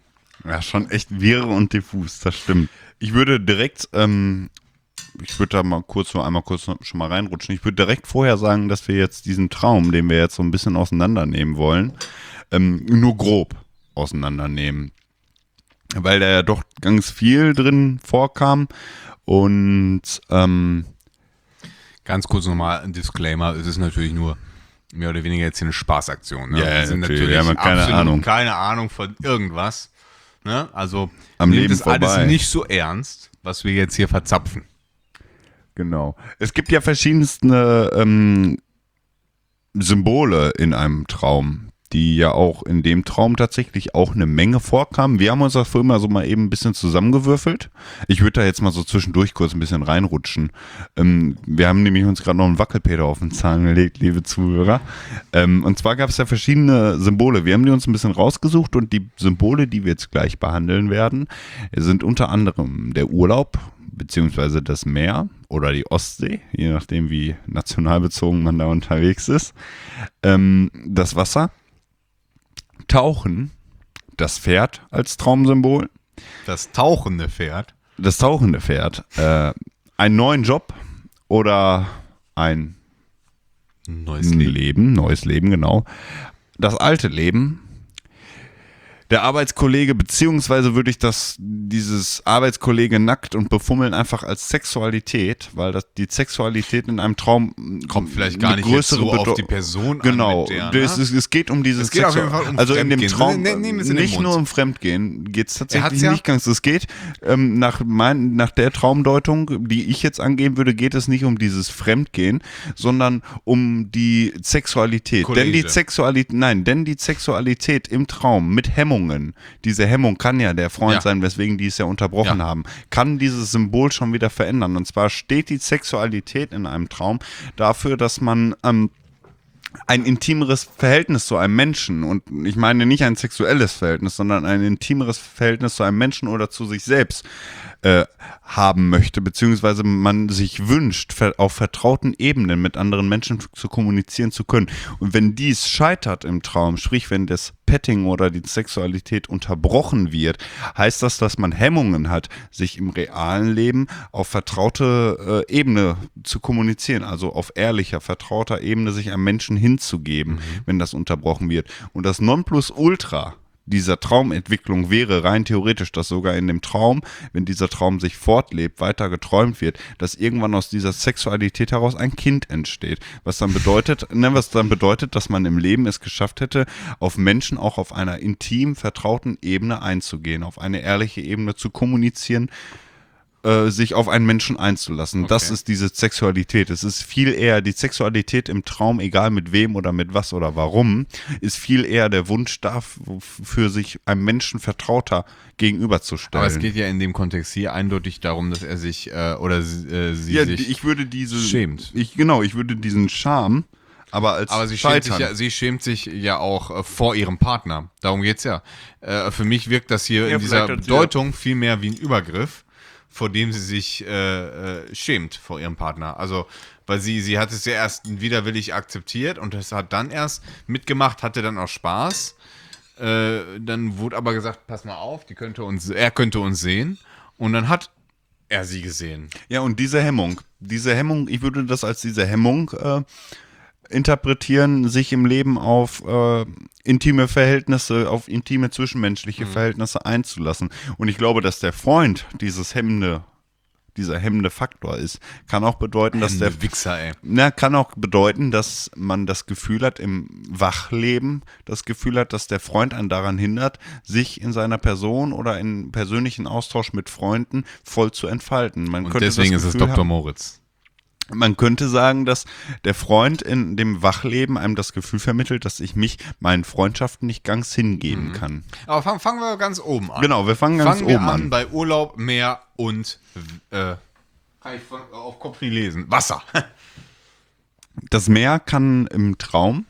S1: Ja, schon echt wirr und diffus, das stimmt. Ich würde direkt, ähm, ich würde da mal kurz, nur einmal kurz noch, schon mal reinrutschen. Ich würde direkt vorher sagen, dass wir jetzt diesen Traum, den wir jetzt so ein bisschen auseinandernehmen wollen, ähm, nur grob auseinandernehmen. Weil da ja doch ganz viel drin vorkam und ähm,
S2: Ganz kurz nochmal ein Disclaimer, es ist natürlich nur mehr oder weniger jetzt hier eine Spaßaktion. Ne?
S1: Ja, ja,
S2: Wir sind
S1: natürlich,
S2: natürlich
S1: wir haben keine
S2: absolut
S1: Ahnung.
S2: keine Ahnung von irgendwas. Ne? Also
S1: Am
S2: nehmt
S1: Leben
S2: es alles
S1: vorbei.
S2: nicht so ernst, was wir jetzt hier verzapfen.
S1: genau. Es gibt ja verschiedenste ähm, Symbole in einem Traum, die ja auch in dem Traum tatsächlich auch eine Menge vorkamen. Wir haben uns das vorhin mal so mal eben ein bisschen zusammengewürfelt. Ich würde da jetzt mal so zwischendurch kurz ein bisschen reinrutschen. Ähm, wir haben nämlich uns gerade noch einen Wackelpeter auf den Zahn gelegt, liebe Zuhörer. Ähm, und zwar gab es ja verschiedene Symbole. Wir haben die uns ein bisschen rausgesucht und die Symbole, die wir jetzt gleich behandeln werden, sind unter anderem der Urlaub, beziehungsweise das Meer oder die Ostsee, je nachdem wie nationalbezogen man da unterwegs ist. Ähm, das Wasser, Tauchen, das Pferd als Traumsymbol,
S2: Das tauchende Pferd.
S1: das tauchende Pferd, äh, einen neuen Job oder ein
S2: Neues
S1: Leben.
S2: Leben.
S1: neues Leben, genau. Das alte Leben, der Arbeitskollege, beziehungsweise würde ich das, dieses Arbeitskollege nackt und befummeln einfach als Sexualität, weil das, die Sexualität in einem Traum
S2: Kommt vielleicht gar
S1: eine
S2: nicht jetzt so
S1: größere
S2: auf
S1: Bedeu-
S2: die Person
S1: Genau,
S2: an. Mit der,
S1: das
S2: ne?
S1: ist, es geht um dieses
S2: Es geht auf jeden Fall um
S1: also in dem
S2: Fremdgehen.
S1: Traum,
S2: Ne- nehmen wir es in den
S1: nicht
S2: Mund.
S1: nur um Fremdgehen, geht es
S2: Er hat's
S1: tatsächlich
S2: ja-
S1: nicht ganz. Es geht ähm, nach, mein, nach der Traumdeutung, die ich jetzt angeben würde, geht es nicht um dieses Fremdgehen, sondern um die Sexualität.
S2: Kollege.
S1: Denn die Sexualität, nein, denn die Sexualität im Traum mit Hemmungen, diese Hemmung kann ja der Freund
S2: Ja.
S1: sein, weswegen die es ja unterbrochen
S2: Ja.
S1: haben, kann dieses Symbol schon wieder verändern. Und zwar steht die Sexualität in einem Traum dafür, dass man ähm, ein intimeres Verhältnis zu einem Menschen, und ich meine nicht ein sexuelles Verhältnis, sondern ein intimeres Verhältnis zu einem Menschen oder zu sich selbst äh, haben möchte, beziehungsweise man sich wünscht, ver- auf vertrauten Ebenen mit anderen Menschen f- zu kommunizieren zu können. Und wenn dies scheitert im Traum, sprich wenn das Petting oder die Sexualität unterbrochen wird, heißt das, dass man Hemmungen hat, sich im realen Leben auf vertraute äh, Ebene zu kommunizieren, also auf ehrlicher, vertrauter Ebene sich einem Menschen hinzugeben, wenn das unterbrochen wird. Und das Nonplusultra dieser Traumentwicklung wäre rein theoretisch, dass sogar in dem Traum, wenn dieser Traum sich fortlebt, weiter geträumt wird, dass irgendwann aus dieser Sexualität heraus ein Kind entsteht. Was dann bedeutet, ne, was dann bedeutet, dass man im Leben es geschafft hätte, auf Menschen auch auf einer intim vertrauten Ebene einzugehen, auf eine ehrliche Ebene zu kommunizieren, äh, sich auf einen Menschen einzulassen. Das
S2: Okay.
S1: ist diese Sexualität. Es ist viel eher die Sexualität im Traum, egal mit wem oder mit was oder warum, ist viel eher der Wunsch dafür, sich einem Menschen vertrauter gegenüberzustellen.
S2: Aber es geht ja in dem Kontext hier eindeutig darum, dass er sich äh, oder sie, äh, sie
S1: ja,
S2: sich.
S1: ich würde diese
S2: schämt.
S1: Ich, genau, ich würde diesen Charme, aber als
S2: aber sie schämt, sich
S1: Scheitern.
S2: ja, sie schämt sich ja auch äh, vor ihrem Partner. Darum geht's ja. Äh, für mich wirkt das hier
S1: Ja,
S2: in dieser
S1: vielleicht hat sie
S2: Bedeutung viel mehr wie ein Übergriff, vor dem sie sich äh, äh, schämt vor ihrem Partner. Also, weil sie, sie hat es ja erst widerwillig akzeptiert und das hat dann erst mitgemacht, hatte dann auch Spaß. Äh, dann wurde aber gesagt, pass mal auf, die könnte uns, er könnte uns sehen. Und dann hat er sie gesehen.
S1: Ja, und diese Hemmung, diese Hemmung, ich würde das als diese Hemmung äh, interpretieren, sich im Leben auf äh, intime Verhältnisse, auf intime zwischenmenschliche Verhältnisse einzulassen. Und ich glaube, dass der Freund dieses hemmende, dieser hemmende Faktor ist, kann auch bedeuten, dass der
S2: Hände Wichser, ey.
S1: Na, kann auch bedeuten, dass man das Gefühl hat, im Wachleben das Gefühl hat, dass der Freund einen daran hindert, sich in seiner Person oder in persönlichen Austausch mit Freunden voll zu entfalten. Man
S2: Und
S1: könnte
S2: deswegen
S1: das
S2: ist es
S1: Gefühl
S2: Doktor
S1: haben-
S2: Moritz.
S1: Man könnte sagen, dass der Freund in dem Wachleben einem das Gefühl vermittelt, dass ich mich meinen Freundschaften nicht ganz hingeben
S2: Mhm.
S1: kann.
S2: Aber fangen, fangen wir ganz oben an.
S1: Genau, wir fangen ganz
S2: Fangen wir
S1: oben
S2: an
S1: an.
S2: bei Urlaub, Meer und äh, kann ich von, auf Kopf nicht lesen. Wasser.
S1: Das Meer kann im Traum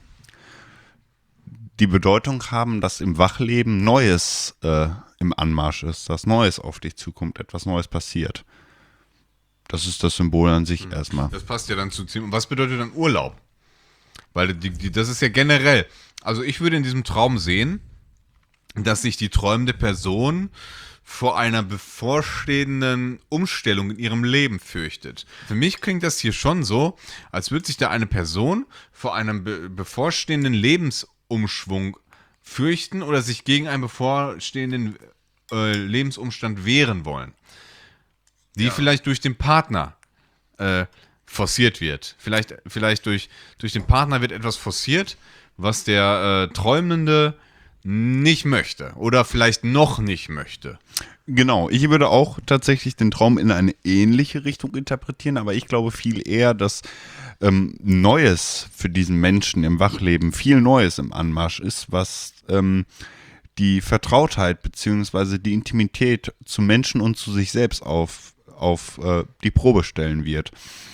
S1: die Bedeutung haben, dass im Wachleben Neues äh, im Anmarsch ist, dass Neues auf dich zukommt, etwas Neues passiert. Das ist das Symbol an sich erstmal.
S2: Das passt ja dann zu ziemlich. Was bedeutet dann Urlaub? Weil die, die, das ist ja generell. Also ich würde in diesem Traum sehen, dass sich die träumende Person vor einer bevorstehenden Umstellung in ihrem Leben fürchtet. Für mich klingt das hier schon so, als würde sich da eine Person vor einem be- bevorstehenden Lebensumschwung fürchten oder sich gegen einen bevorstehenden äh, Lebensumstand wehren wollen, die
S1: Ja.
S2: vielleicht durch den Partner äh, forciert wird. Vielleicht, vielleicht durch, durch den Partner wird etwas forciert, was der äh, Träumende nicht möchte oder vielleicht noch nicht möchte.
S1: Genau, ich würde auch tatsächlich den Traum in eine ähnliche Richtung interpretieren, aber ich glaube viel eher, dass ähm, Neues für diesen Menschen im Wachleben, viel Neues im Anmarsch ist, was ähm, die Vertrautheit bzw. die Intimität zu Menschen und zu sich selbst auf, auf äh, die Probe stellen wird.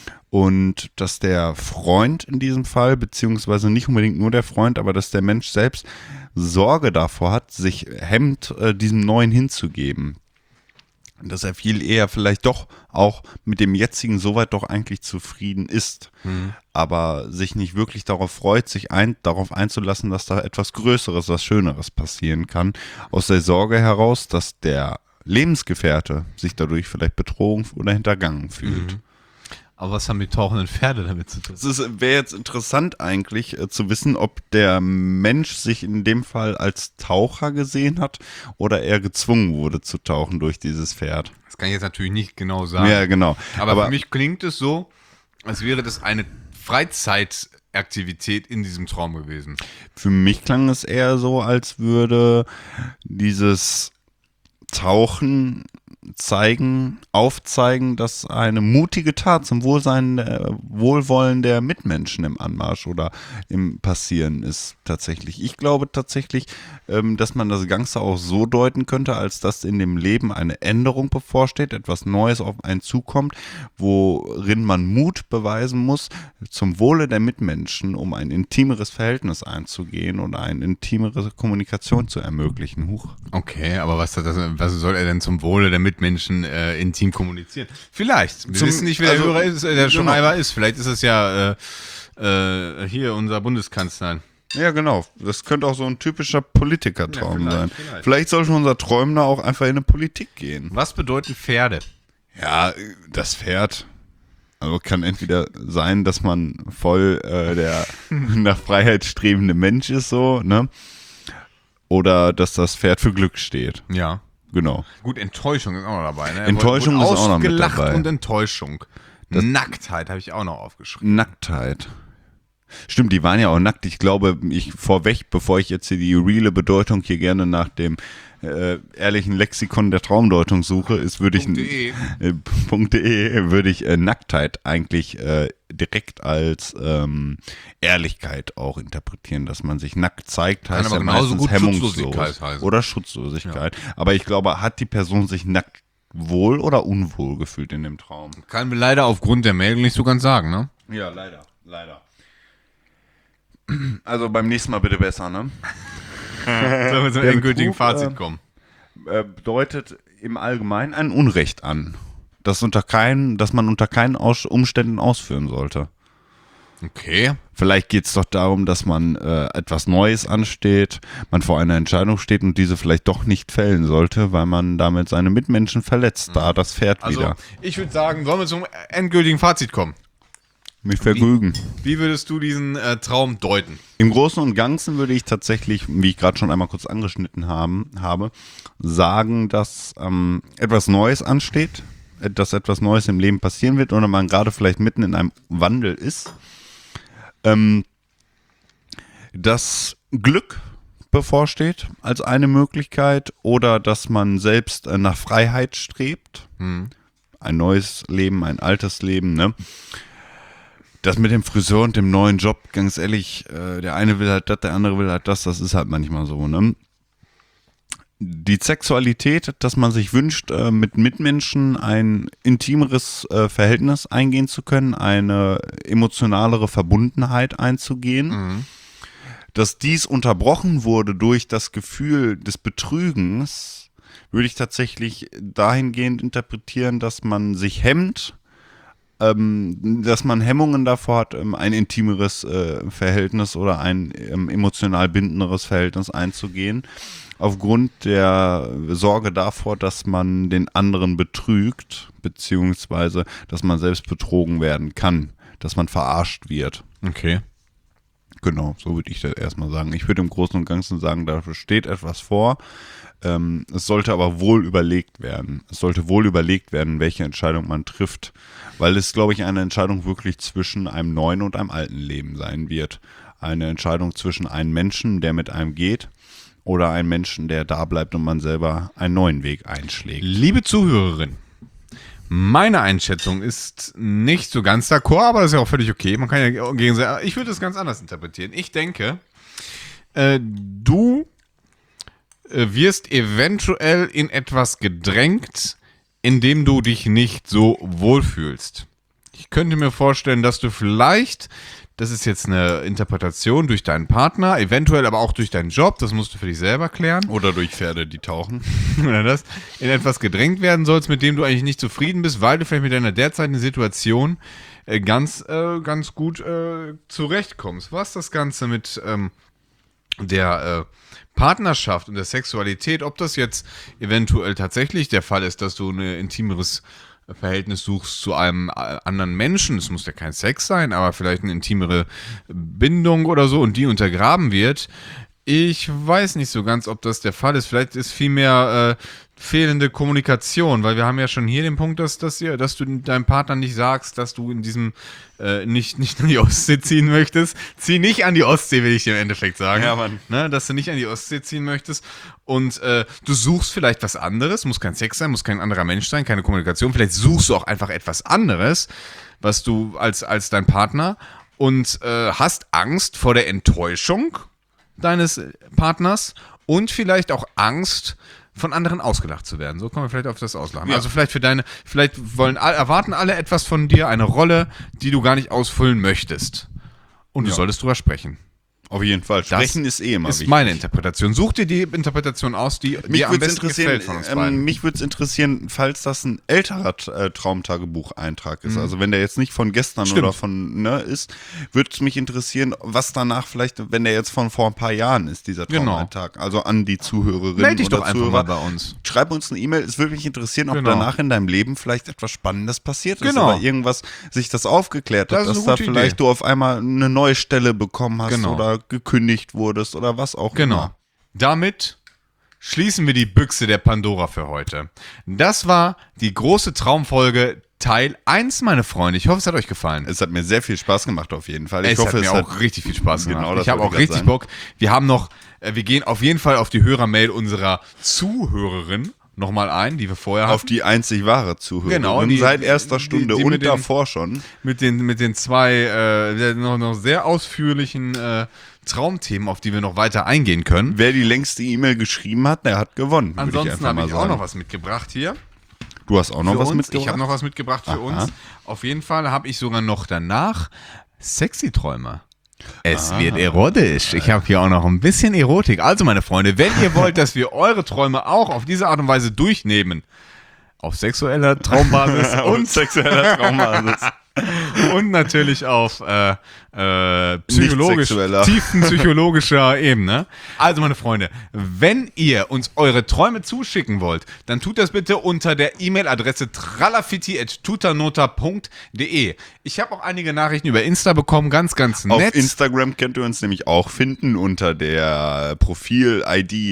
S1: Und dass der Freund in diesem Fall, beziehungsweise nicht unbedingt nur der Freund, aber dass der Mensch selbst Sorge davor hat, sich hemmt, äh, diesem Neuen hinzugeben. Dass er viel eher vielleicht doch auch mit dem jetzigen soweit doch eigentlich zufrieden ist, mhm. aber sich nicht wirklich darauf freut, sich ein, darauf einzulassen, dass da etwas Größeres, was Schöneres passieren kann. Aus der Sorge heraus, dass der Lebensgefährte sich dadurch vielleicht betrogen oder hintergangen fühlt.
S2: Mhm. Aber was haben die tauchenden Pferde damit zu tun?
S1: Es wäre jetzt interessant eigentlich äh, zu wissen, ob der Mensch sich in dem Fall als Taucher gesehen hat oder er gezwungen wurde zu tauchen durch dieses Pferd.
S2: Das kann ich jetzt natürlich nicht genau sagen.
S1: Ja, genau.
S2: Aber,
S1: Aber
S2: für mich klingt es so, als wäre das eine Freizeitaktivität in diesem Traum gewesen.
S1: Für mich klang es eher so, als würde dieses Tauchen zeigen, aufzeigen, dass eine mutige Tat zum Wohlsein, äh, Wohlwollen der Mitmenschen im Anmarsch oder im Passieren ist tatsächlich. Ich glaube tatsächlich, ähm, dass man das Ganze auch so deuten könnte, als dass in dem Leben eine Änderung bevorsteht, etwas Neues auf einen zukommt, worin man Mut beweisen muss, zum Wohle der Mitmenschen, um ein intimeres Verhältnis einzugehen oder eine intimere Kommunikation zu ermöglichen. Huch.
S2: Okay, aber was, hat das, was soll er denn zum Wohle der Mitmenschen äh, intim kommunizieren? Vielleicht. Wir
S1: Zum-
S2: wissen nicht, wer
S1: also,
S2: der Hörer ist, äh, der
S1: genau.
S2: Schreiber ist. Vielleicht ist es ja äh, äh, hier unser Bundeskanzler.
S1: Ja, genau. Das könnte auch so ein typischer Politikertraum
S2: Ja,
S1: sein.
S2: vielleicht, vielleicht.
S1: Vielleicht sollte unser Träumender auch einfach in eine Politik gehen.
S2: Was bedeuten Pferde?
S1: Ja, das Pferd. Also kann entweder sein, dass man voll äh, der nach Freiheit strebende Mensch ist, so, ne? Oder dass das Pferd für Glück steht.
S2: Ja.
S1: Genau.
S2: Gut, Enttäuschung ist auch noch dabei. Ne?
S1: Enttäuschung
S2: Wurde
S1: ist auch noch mit
S2: ausgelacht
S1: dabei.
S2: und Enttäuschung.
S1: Das-
S2: Nacktheit habe ich auch noch aufgeschrieben.
S1: Nacktheit. Stimmt, die waren ja auch nackt. Ich glaube, ich vorweg, bevor ich jetzt hier die reale Bedeutung hier gerne nach dem äh, ehrlichen Lexikon der Traumdeutung suche, ist würde ich
S2: .de.
S1: äh, .de würde ich äh, Nacktheit eigentlich äh, direkt als ähm, Ehrlichkeit auch interpretieren, dass man sich nackt zeigt, heißt
S2: aber
S1: ja
S2: genauso
S1: meistens
S2: gut
S1: hemmungslos
S2: Schutzlosigkeit heißen.
S1: oder Schutzlosigkeit. Aber ich glaube, hat die Person sich nackt wohl oder unwohl gefühlt in dem Traum?
S2: Kann mir leider aufgrund der Meldung nicht so ganz sagen, ne?
S1: Ja, leider, leider. Also beim nächsten Mal bitte besser, ne?
S2: Sollen wir zum
S1: Der
S2: endgültigen
S1: Betrug,
S2: Fazit
S1: äh,
S2: kommen?
S1: Äh, bedeutet im Allgemeinen ein Unrecht an, das unter keinen, das man unter keinen Aus Umständen ausführen sollte.
S2: Okay.
S1: Vielleicht geht es doch darum, dass man äh, etwas Neues ansteht, man vor einer Entscheidung steht und diese vielleicht doch nicht fällen sollte, weil man damit seine Mitmenschen verletzt. Da das Pferd
S2: Also,
S1: wieder.
S2: ich würde sagen, sollen wir zum endgültigen Fazit kommen?
S1: Mich vergnügen.
S2: Wie würdest du diesen äh, Traum deuten?
S1: Im Großen und Ganzen würde ich tatsächlich, wie ich gerade schon einmal kurz angeschnitten haben, habe, sagen, dass ähm, etwas Neues ansteht, äh, dass etwas Neues im Leben passieren wird oder man gerade vielleicht mitten in einem Wandel ist. Ähm, dass Glück bevorsteht als eine Möglichkeit oder dass man selbst äh, nach Freiheit strebt.
S2: Hm.
S1: Ein neues Leben, ein altes Leben, ne? Das mit dem Friseur und dem neuen Job, ganz ehrlich, äh, der eine will halt das, der andere will halt das, das ist halt manchmal so, ne? Die Sexualität, dass man sich wünscht, äh, mit Mitmenschen ein intimeres äh, Verhältnis eingehen zu können, eine emotionalere Verbundenheit einzugehen.
S2: Mhm.
S1: Dass dies unterbrochen wurde durch das Gefühl des Betrügens, würde ich tatsächlich dahingehend interpretieren, dass man sich hemmt, ähm, dass man Hemmungen davor hat, ähm, ein intimeres äh, Verhältnis oder ein ähm, emotional bindenderes Verhältnis einzugehen. aufgrund der Sorge davor, dass man den anderen betrügt, beziehungsweise dass man selbst betrogen werden kann, dass man verarscht wird.
S2: Okay.
S1: Genau, so würde ich das erstmal sagen. Ich würde im Großen und Ganzen sagen, da steht etwas vor. Ähm, es sollte aber wohl überlegt werden. Es sollte wohl überlegt werden, welche Entscheidung man trifft. Weil es, glaube ich, eine Entscheidung wirklich zwischen einem neuen und einem alten Leben sein wird. Eine Entscheidung zwischen einem Menschen, der mit einem geht, oder einem Menschen, der da bleibt und man selber einen neuen Weg einschlägt.
S2: Liebe Zuhörerin, meine Einschätzung ist nicht so ganz d'accord, aber das ist ja auch völlig okay. Man kann ja gegen sagen, ich würde es ganz anders interpretieren. Ich denke, äh, du äh, wirst eventuell in etwas gedrängt, in dem du dich nicht so wohlfühlst. Ich könnte mir vorstellen, dass du vielleicht, das ist jetzt eine Interpretation durch deinen Partner, eventuell aber auch durch deinen Job, das musst du für dich selber klären.
S1: Oder durch Pferde, die tauchen.
S2: Oder das, in etwas gedrängt werden sollst, mit dem du eigentlich nicht zufrieden bist, weil du vielleicht mit deiner derzeitigen Situation äh, ganz, äh, ganz gut äh, zurechtkommst. Was das Ganze mit ähm, der äh, Partnerschaft und der Sexualität, ob das jetzt eventuell tatsächlich der Fall ist, dass du ein intimeres Verhältnis suchst zu einem anderen Menschen, es muss ja kein Sex sein, aber vielleicht eine intimere Bindung oder so und die untergraben wird. Ich weiß nicht so ganz, ob das der Fall ist. Vielleicht ist vielmehr äh, fehlende Kommunikation, weil wir haben ja schon hier den Punkt, dass, dass, ihr, dass du deinem Partner nicht sagst, dass du in diesem äh, nicht, nicht an die Ostsee ziehen möchtest. Zieh nicht an die Ostsee, will ich dir im Endeffekt sagen.
S1: Ja, Mann.
S2: Ne, dass du nicht an die Ostsee ziehen möchtest. Und äh, du suchst vielleicht was anderes, muss kein Sex sein, muss kein anderer Mensch sein, keine Kommunikation. Vielleicht suchst du auch einfach etwas anderes, was du als, als dein Partner und äh, hast Angst vor der Enttäuschung deines Partners und vielleicht auch Angst, von anderen ausgelacht zu werden. So kommen wir vielleicht auf das Auslachen.
S1: Ja.
S2: Also vielleicht für deine, vielleicht wollen erwarten alle etwas von dir, eine Rolle, die du gar nicht ausfüllen möchtest. Und du
S1: Ja.
S2: solltest drüber sprechen.
S1: Auf jeden Fall. Sprechen
S2: Das
S1: ist eh immer
S2: ist
S1: wichtig.
S2: meine Interpretation. Such dir die Interpretation aus, die
S1: Mich
S2: dir am
S1: würde es
S2: besten
S1: interessieren,
S2: gefällt von uns beiden.
S1: ähm, mich würde es interessieren, falls das ein älterer äh, Traumtagebucheintrag ist,
S2: Mhm.
S1: also wenn der jetzt nicht von gestern
S2: Stimmt.
S1: oder von, ne, ist, würde es mich interessieren, was danach vielleicht, wenn der jetzt von vor ein paar Jahren ist, dieser
S2: Genau.
S1: Traumeintrag, also an die Zuhörerinnen
S2: Meld dich
S1: oder
S2: doch einfach
S1: Zuhörer.
S2: mal bei uns.
S1: Schreib uns eine E-Mail, es würde mich interessieren, ob
S2: Genau.
S1: danach in deinem Leben vielleicht etwas Spannendes passiert ist
S2: Genau.
S1: oder irgendwas sich das aufgeklärt
S2: Das
S1: hat,
S2: ist
S1: dass
S2: eine
S1: da
S2: gute
S1: vielleicht
S2: Idee.
S1: du auf einmal eine neue Stelle bekommen hast
S2: Genau.
S1: oder gekündigt wurdest oder was auch
S2: Genau.
S1: immer.
S2: Damit schließen wir die Büchse der Pandora für heute. Das war die große Traumfolge Teil eins, meine Freunde. Ich hoffe, es hat euch gefallen.
S1: Es hat mir sehr viel Spaß gemacht auf jeden Fall. Ich
S2: es
S1: hoffe,
S2: hat mir
S1: es
S2: auch
S1: hat
S2: richtig viel Spaß gemacht.
S1: Genau, das
S2: ich habe
S1: wollte
S2: auch
S1: ich grad
S2: richtig
S1: sagen.
S2: Bock. Wir haben noch, äh, wir gehen auf jeden Fall auf die Hörermail unserer Zuhörerin nochmal ein, die wir vorher
S1: auf
S2: hatten.
S1: die einzig wahre Zuhörerin.
S2: Genau, die-
S1: Seit erster Stunde
S2: die
S1: und
S2: mit den-
S1: davor schon.
S2: Mit den, mit den zwei äh, noch, noch sehr ausführlichen äh, Traumthemen, auf die wir noch weiter eingehen können.
S1: Wer die längste E-Mail geschrieben hat, der hat gewonnen. würde ich
S2: Ansonsten
S1: einfach
S2: habe
S1: mal
S2: ich auch
S1: sagen.
S2: noch was mitgebracht hier.
S1: Du hast auch noch
S2: für
S1: was
S2: uns.
S1: mitgebracht?
S2: Ich habe noch was mitgebracht für
S1: Aha.
S2: uns. Auf jeden Fall habe ich sogar noch danach sexy Träume. Es wird erotisch. Ich habe hier auch noch ein bisschen Erotik. Also, meine Freunde, wenn ihr wollt, dass wir eure Träume auch auf diese Art und Weise durchnehmen, auf sexueller Traumbasis
S1: und
S2: und,
S1: sexueller Traumbasis.
S2: und natürlich auf äh, äh, psychologisch,
S1: sexueller.
S2: tiefenpsychologischer Ebene. Also, meine Freunde, wenn ihr uns eure Träume zuschicken wollt, dann tut das bitte unter der E-Mail-Adresse tralafitti at tutanota punkt de. Ich habe auch einige Nachrichten über Insta bekommen, ganz, ganz
S1: Auf
S2: nett.
S1: Instagram könnt ihr uns nämlich auch finden unter der Profil-I D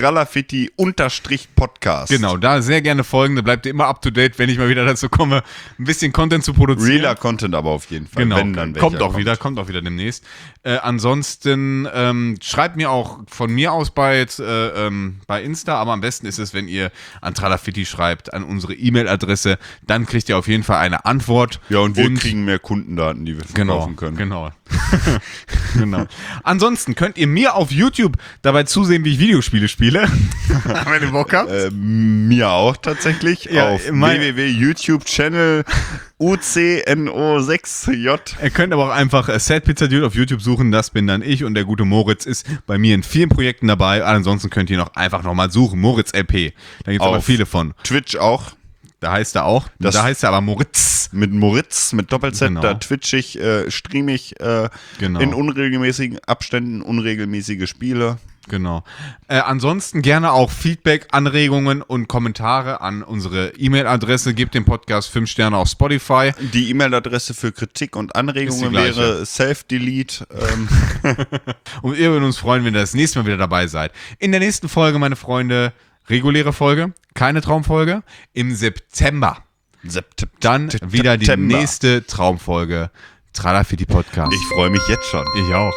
S1: tralafitti-podcast.
S2: Genau, da sehr gerne folgen, da bleibt ihr immer up to date, wenn ich mal wieder dazu komme, ein bisschen Content zu produzieren.
S1: Realer Content aber auf jeden Fall.
S2: Genau,
S1: wenn dann welcher
S2: kommt auch wieder, kommt auch wieder demnächst. Äh, ansonsten ähm, schreibt mir auch von mir aus bei, äh, ähm, bei Insta, aber am besten ist es, wenn ihr an Tralafitti schreibt, an unsere E-Mail-Adresse, dann kriegt ihr auf jeden Fall eine Antwort.
S1: Ja, und wir kriegen mehr Kundendaten, die wir verkaufen können.
S2: Genau. genau. Ansonsten könnt ihr mir auf YouTube dabei zusehen, wie ich Videospiele spiele. Wenn ihr Bock habt.
S1: Äh, mir auch tatsächlich
S2: Ja,
S1: auf
S2: mein-
S1: w w w punkt youtube channel U C N O sechs J.
S2: Ihr könnt aber auch einfach äh, Sad Pizza Dude auf YouTube suchen, das bin dann ich und der gute Moritz ist bei mir in vielen Projekten dabei. Ansonsten könnt ihr noch einfach nochmal suchen, Moritz L P. Da gibt es aber
S1: Auf
S2: viele von.
S1: Twitch auch.
S2: Da heißt er auch,
S1: Das-
S2: da heißt er aber Moritz.
S1: Mit Moritz, mit Doppel-Z,
S2: Genau.
S1: da twitch ich, äh, stream ich äh,
S2: Genau.
S1: in unregelmäßigen Abständen unregelmäßige Spiele.
S2: Genau. Äh, ansonsten gerne auch Feedback, Anregungen und Kommentare an unsere E-Mail-Adresse. Gebt dem Podcast fünf Sterne auf Spotify.
S1: Die E-Mail-Adresse für Kritik und Anregungen
S2: gleiche.
S1: wäre Self-Delete. Ähm.
S2: Und wir würden uns freuen, wenn ihr das nächste Mal wieder dabei seid. In der nächsten Folge, meine Freunde, reguläre Folge, keine Traumfolge, im September.
S1: Sept-
S2: Dann wieder die
S1: September.
S2: nächste Traumfolge. Trala für die Podcast.
S1: Ich freue mich jetzt schon.
S2: Ich auch.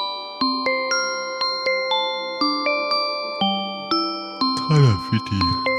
S1: Tralafiti.